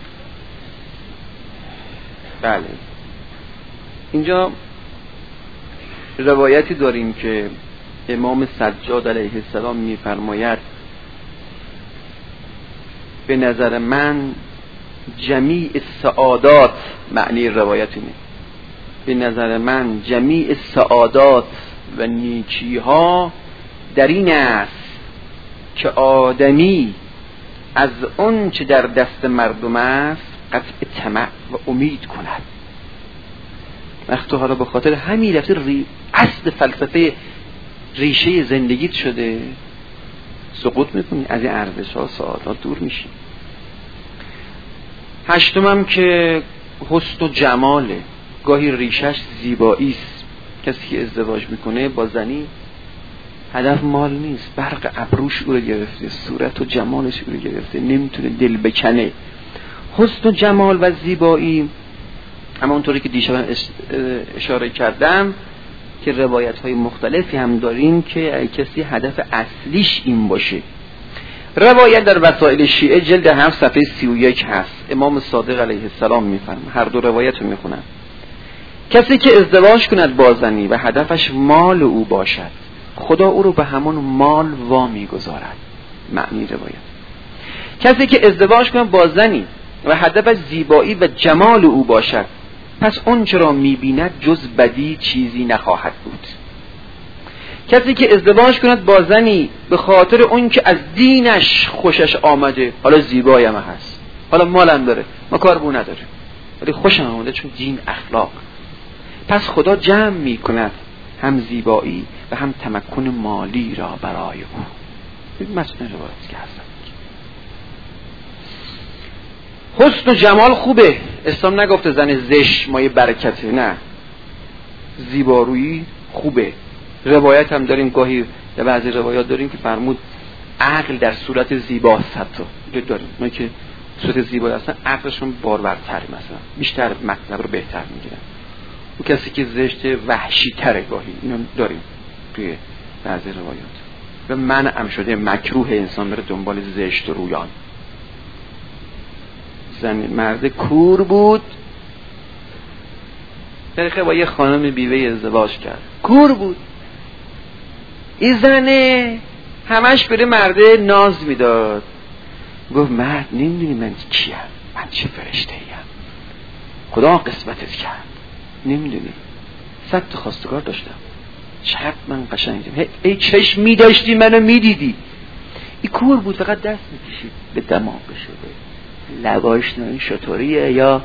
بله اینجا روایتی داریم که امام سجاد علیه السلام میفرماید به نظر من جمیع سعادات، معنی روایت اینه، به نظر من جمیع سعادات و نیکی ها در این است که آدمی از اون چه در دست مردم است قطع طمع و امید کند. وقتی حالا به خاطر همین رفته ری... اصل فلسفه ریشه زندگیت شده، سقوط میکنی، از این ارزش ها سعادات دور میشی. هشتمم که حسن و جماله، گاهی ریشش زیبایی است. کسی که ازدواج میکنه با زنی هدف مال نیست، برق ابروش او رو گرفته، صورت و جمالش او رو گرفته، نمیتونه دل بکنه. حسن و جمال و زیبایی همونطوری که دیشب اشاره کردم که روایت های مختلفی هم داریم که کسی هدف اصلیش این باشه. روایت در وسائل شیعه جلد هفت صفحه سی و یک هست، امام صادق علیه السلام میفرماید، هر دو روایت رو میخونم، کسی که ازدواج کند با زنی و هدفش مال او باشد خدا او رو به همون مال وامی گذارد. معنی روایت، کسی که ازدواج کند با زنی و هدفش زیبایی و جمال او باشد پس اون چرا میبیند جز بدی چیزی نخواهد بود. کسی که ازدواج کند با زنی به خاطر اون که از دینش خوشش آمده، حالا زیبایی هم هست، حالا مالم داره، ما کار بو نداره، ولی خوشم آمده چون دین اخلاق، پس خدا جمع میکند هم زیبایی و هم تمکن مالی را برای او. این مسئله روایت که هستم. حسن و جمال خوبه، اسلام نگفته زن زشت مایه برکته، نه، زیبارویی خوبه. روایت هم داریم، گاهی در بعضی روایات داریم که فرمود عقل در صورت زیباست، حتی داریم ما که صورت زیبا هستن عقلشون بارورتر، مثلا بیشتر مطلب رو بهتر میگیرن. و کسی که زشت وحشی تره گاهی، اینو داریم توی بعضی روایات. و منع هم شده، مکروه انسان بره دنبال زشت و رویان. زن مرد کور بود، طریقه با یه خانم بیوه ازدواج کرد، کور بود، این زنه همش بره مرده ناز میداد، گفت مرد نمیدونی من کیم، من چه فرشته ایم، خدا قسمتت کرد، نمیدونی صد تا خواستگار داشتم، چقدر من قشنگم، ای چشم میداشتی منو میدیدی. این کور بود، فقط دست میکشید به دماغ شده، لباش نوعی شطوریه یا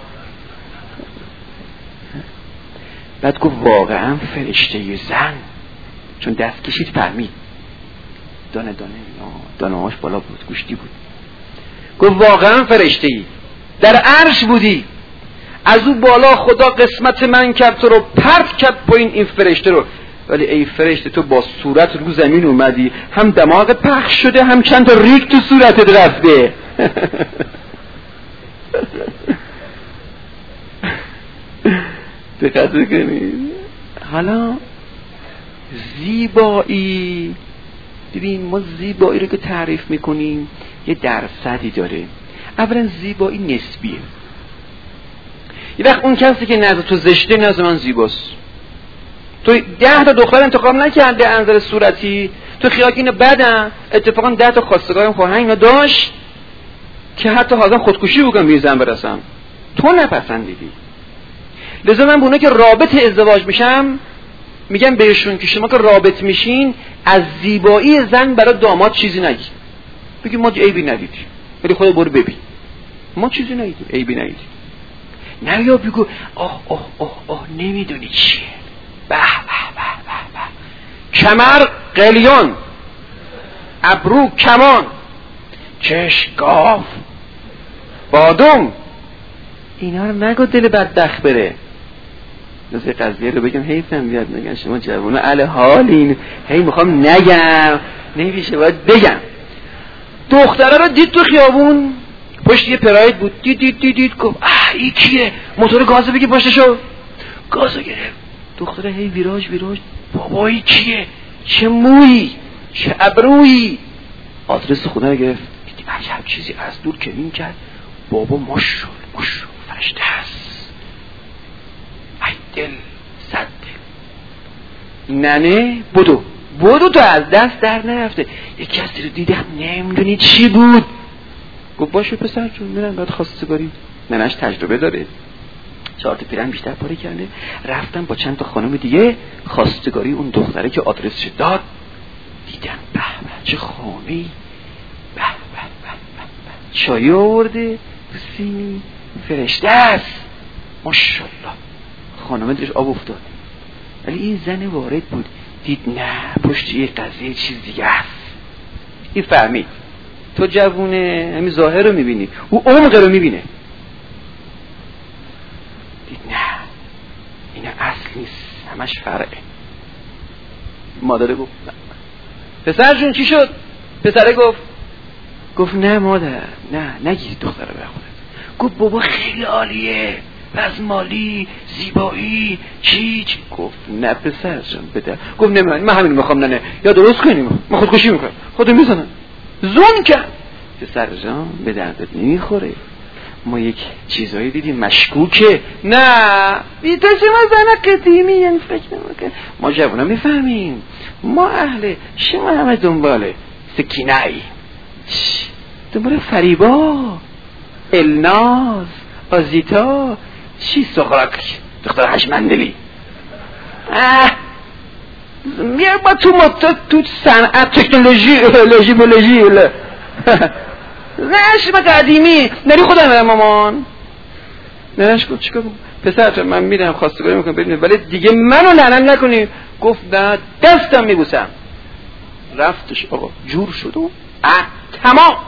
بعد گفت واقعا فرشته ی زن، چون دست کشید فهمید، دانه دانه دانه هاش بالا بود، گوشتی بود، گفت واقعا فرشته ای، در عرش بودی، از او بالا خدا قسمت من کرد تو رو پرت کرد پایین این فرشته رو، ولی ای فرشته تو با صورت رو زمین اومدی، هم دماغ پخش شده هم چند تا ریگ تو صورتت رفته. دقت کنید. حالا زیبایی، ببین ما زیبایی رو که تعریف میکنیم یه درصدی داره. اولا زیبایی نسبیه. یه وقت اون کسی که نظر تو زشته نظر من زیباست، تو ده تا دختر انتخاب نکرده از نظر صورتی، تو خیال اینو بدن، اتفاقا ده تا خواستگارم خواهنگ داشت که حتی حاضر خودکشی بکنم به زن برسم، تو نپسندیدی. لذا من به اونا که رابط ازدواج میشم میگم بهشون که شما که رابط میشین از زیبایی زن برای داماد چیزی نگی، بگی ما عیبی ندیدیم، ولی خدا برو ببین ما چیزی ندیدیم، عیبی ندیدیم. نه یا بگو آه آه آه آه نمیدونی چیه، به به به به به کمر قلیون، ابرو کمان، چشم گاو، بادم. اینا رو نگو دل بدبخت بره. مثل قضیه رو بگم حیفم بیاد نگن شما جوونا اهل حالین، هی میخوام نگم نمیشه باید بگم. دختره رو دید تو خیابون پشت یه پراید بود، دید دید دید دید گفت اه این کیه؟ موتور گازو بگی پشتشو. گازو گرفت. دختره هی ویراج ویراج، بابا این کیه؟ چه مویی چه ابرویی. آدرس خونه رو گرفت. دید عجب چیزی از دور کمین کرد. بابا ماشاءالله ماشاءالله فرشته هست. ای دل صد دل. ننه بدو بدو تو از دست در نرفته. یکی از رو دیدم نمیدونی چی بود. گفت باشه پسر جون میرم بعد خواستگاری. ننش تجربه داره، چهار تا پیرن بیشتر پاره کرده. رفتم با چند تا خانم دیگه خواستگاری اون دختره که آدرسش داد. دیدم به به چه خانه‌ای، به به به به چای آورده سینی، فرشته است ماشاءالله. خانم دلش آب افتاد. ولی این زن وارد بود، دید نه پشت یه قضیه چیز دیگه است. این فهمید. تو جوونه همین ظاهر رو میبینی، او عمق رو میبینه. دید نه اینا اصل نیست، همش فرعه. مادره گفت نه. پسر جون چی شد؟ پسره گفت گفت نه مادر نه نگیری دختره به خودت. گفت بابا خیلی عالیه، رزمالی زیبایی چی چی. گفت نه پسر جون بده. گفت نه من, من همین میخوام. نه نه یا درست کنیم من خودکشی میکنم خودم میزنم. زون کرد. پسر جان به دردت نمیخوره، ما یک چیزایی دیدیم مشکوکه. نه بی تو شما زن قدیمی یعنی فکر نمیکن. ما جوانا میفهمیم، ما اهل شما همه دنباله سکینه‌ای، دنبال فریبا، الناز، آزیتا، چی سقراط دختر هشمندلی. اه میای با تو مطا تو صنعت تکنولوژی لوژی بولوژی نه شما قدیمی نری خودم برم مامان. ننش گفت چیکار کنم؟ پسر جان من میرم خواستگاری میکنم ببینید ولی دیگه منو لعنت نکنی. گفت نه دستم میبوسم. رفتش آقا جور شد و تمام.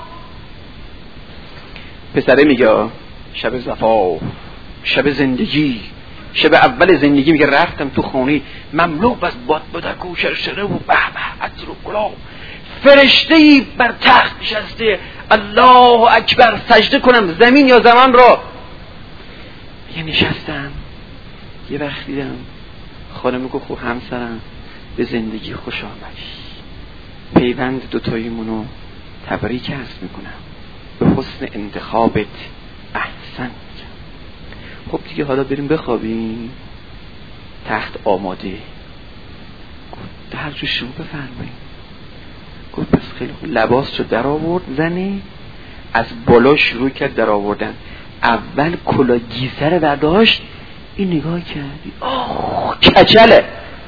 پسره میگه شب زفاف، شب زندگی، شب اول زندگی میگه رفتم تو خونی مملو از باد بدک و شرشره و به به عطر و گلاب، فرشته‌ای بر تخت نشسته، الله اکبر سجده کنم زمین یا زمان را. یه نشستم یه وقت دیدم خانم گفت خوب همسرم به زندگی خوش آمدی، پیوند دوتاییمونو تبریک عرض میکنم، به حسن انتخابت احسن. خب دیگه حالا بریم بخوابیم، تخت آماده. گفت هر جو شما بفرمایید. گفت پس خیلی خوب. لباسشو در آورد زنی، از بالا شروع کرد در آوردن. اول کلا گیسه رو برداشت، این نگاه کردی آخ کچله.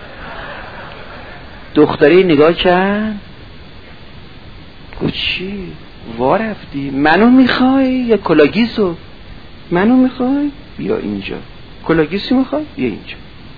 دختری نگاه کرد گفت چی؟ وا رفتی؟ منو میخوای یا کلاگیسو؟ منو میخوای؟ بیا اینجا. کلاگیسی میخوای؟ بیا اینجا.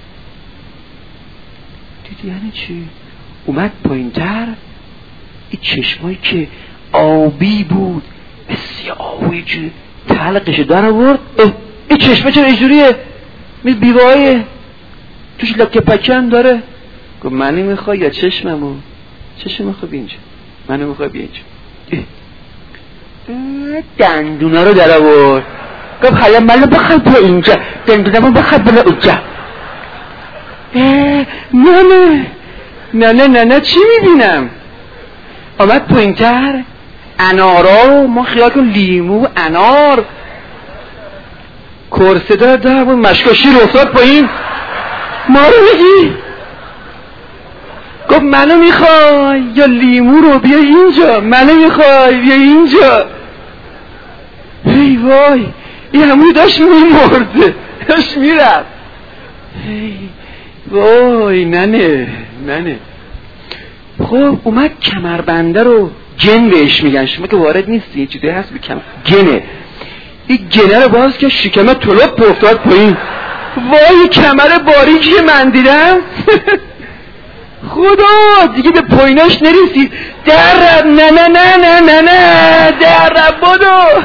دیدی یعنی چی؟ اومد پایین تر، این چشمایی که آبی بود بسیار آبی چی تلقش در آورد. این چشمه چرا اینجوریه؟ می بیوایه توش لکه پکن داره. گفت منی میخوای یا چشممو؟ چشم میخوای بیا اینجا، منو میخوای بیا اینجا. دندونا رو در آورد. گفت حالا منو بخوای بیا اینجا، دندونمو بخوای بیا اینجا. نه نه نه نه نه نه چی میبینم؟ آمد پایین‌تر، انارا، ما خیال کن لیمو انار، کرسه دار دار بود، مشکا شیر افتاد پایین. ما رو میگی؟ گفت منو میخوای یا لیمو رو؟ بیا اینجا. منو میخوای بیا اینجا. ای وای این همون داشت میمرده، داشت میرفت. ای وای ننه ننه. خب اومد کمربنده رو جن بهش میگن، شما که وارد نیستی یه چیزی هست به کمر گنه. این گنه رو باز که شکمه طلب افتاد پایین. وای کمر باریکی من دیدم. خب خدا دیگه به پاییناش نرسید. در رب نه نه نه نه نه نه در رب بدو.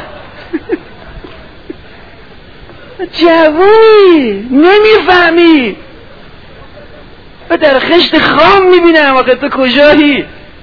جوونی نمیفهمی و در خشت خام میبینم واقع تو کجایی.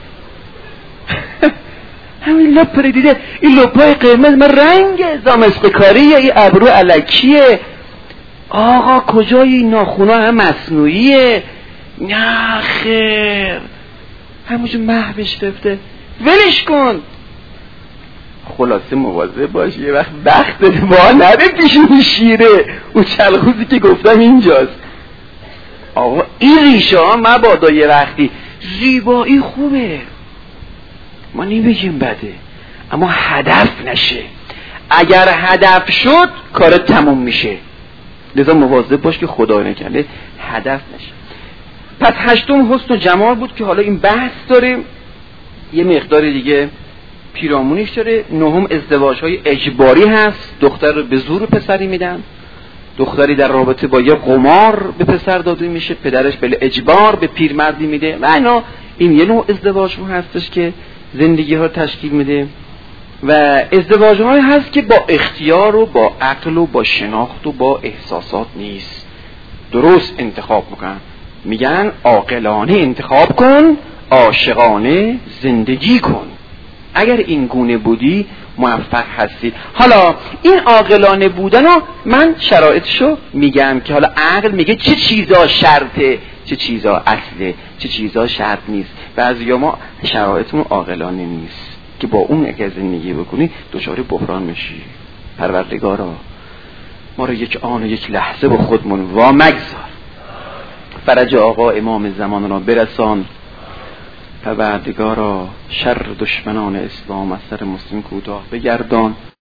همین لپ دیده این لپای قرمز من رنگ زامستکاریه، این ابرو علکیه. آقا کجایی؟ ناخونا هم مصنوعیه. نه خیر همونجور محوش رفته ولش کن. خلاصه مواظب باش یه وقت بخت با نره پیشون شیره. اون چلخوزی که گفتم اینجاست. آقا این ریشه ها مبادا یه وقتی. زیبایی خوبه ما نمیگیم بده، اما هدف نشه. اگر هدف شد کار تموم میشه. لذا مواظب باش که خدای نکنه هدف نشه. پس هشتم حسن و جمال بود که حالا این بحث داریم یه مقدار دیگه پیرامونیش داره. نهم ازدواج های اجباری هست، دختر رو به زور پسری میدن. دختری در رابطه با یه قمار به پسر داده میشه، پدرش به اجبار به پیرمردی میده و اینا. این یه نوع ازدواج هستش که زندگی ها تشکیل میده. و ازدواج های هست که با اختیار و با عقل و با شناخت و با احساسات نیست، درست انتخاب میکنن. میگن عاقلانه انتخاب کن، عاشقانه زندگی کن. اگر این گونه بودی موفق هستی. حالا این عاقلانه بودنو من شرایطشو میگم که حالا عقل میگه چه چیزا شرطه، چه چیزا اصله، چه چیزا شرط نیست. بعضیا ما شرایطمون عاقلانه نیست که با اون اگه زندگی بکنی دچار بحران میشی. پروردگارا ما رو یک آن و یک لحظه با خودمون وا مگذار. فرج آقا امام زمان را برسان. پروردگارا شر دشمنان اسلام از سر مسلم کوتاه بگردان.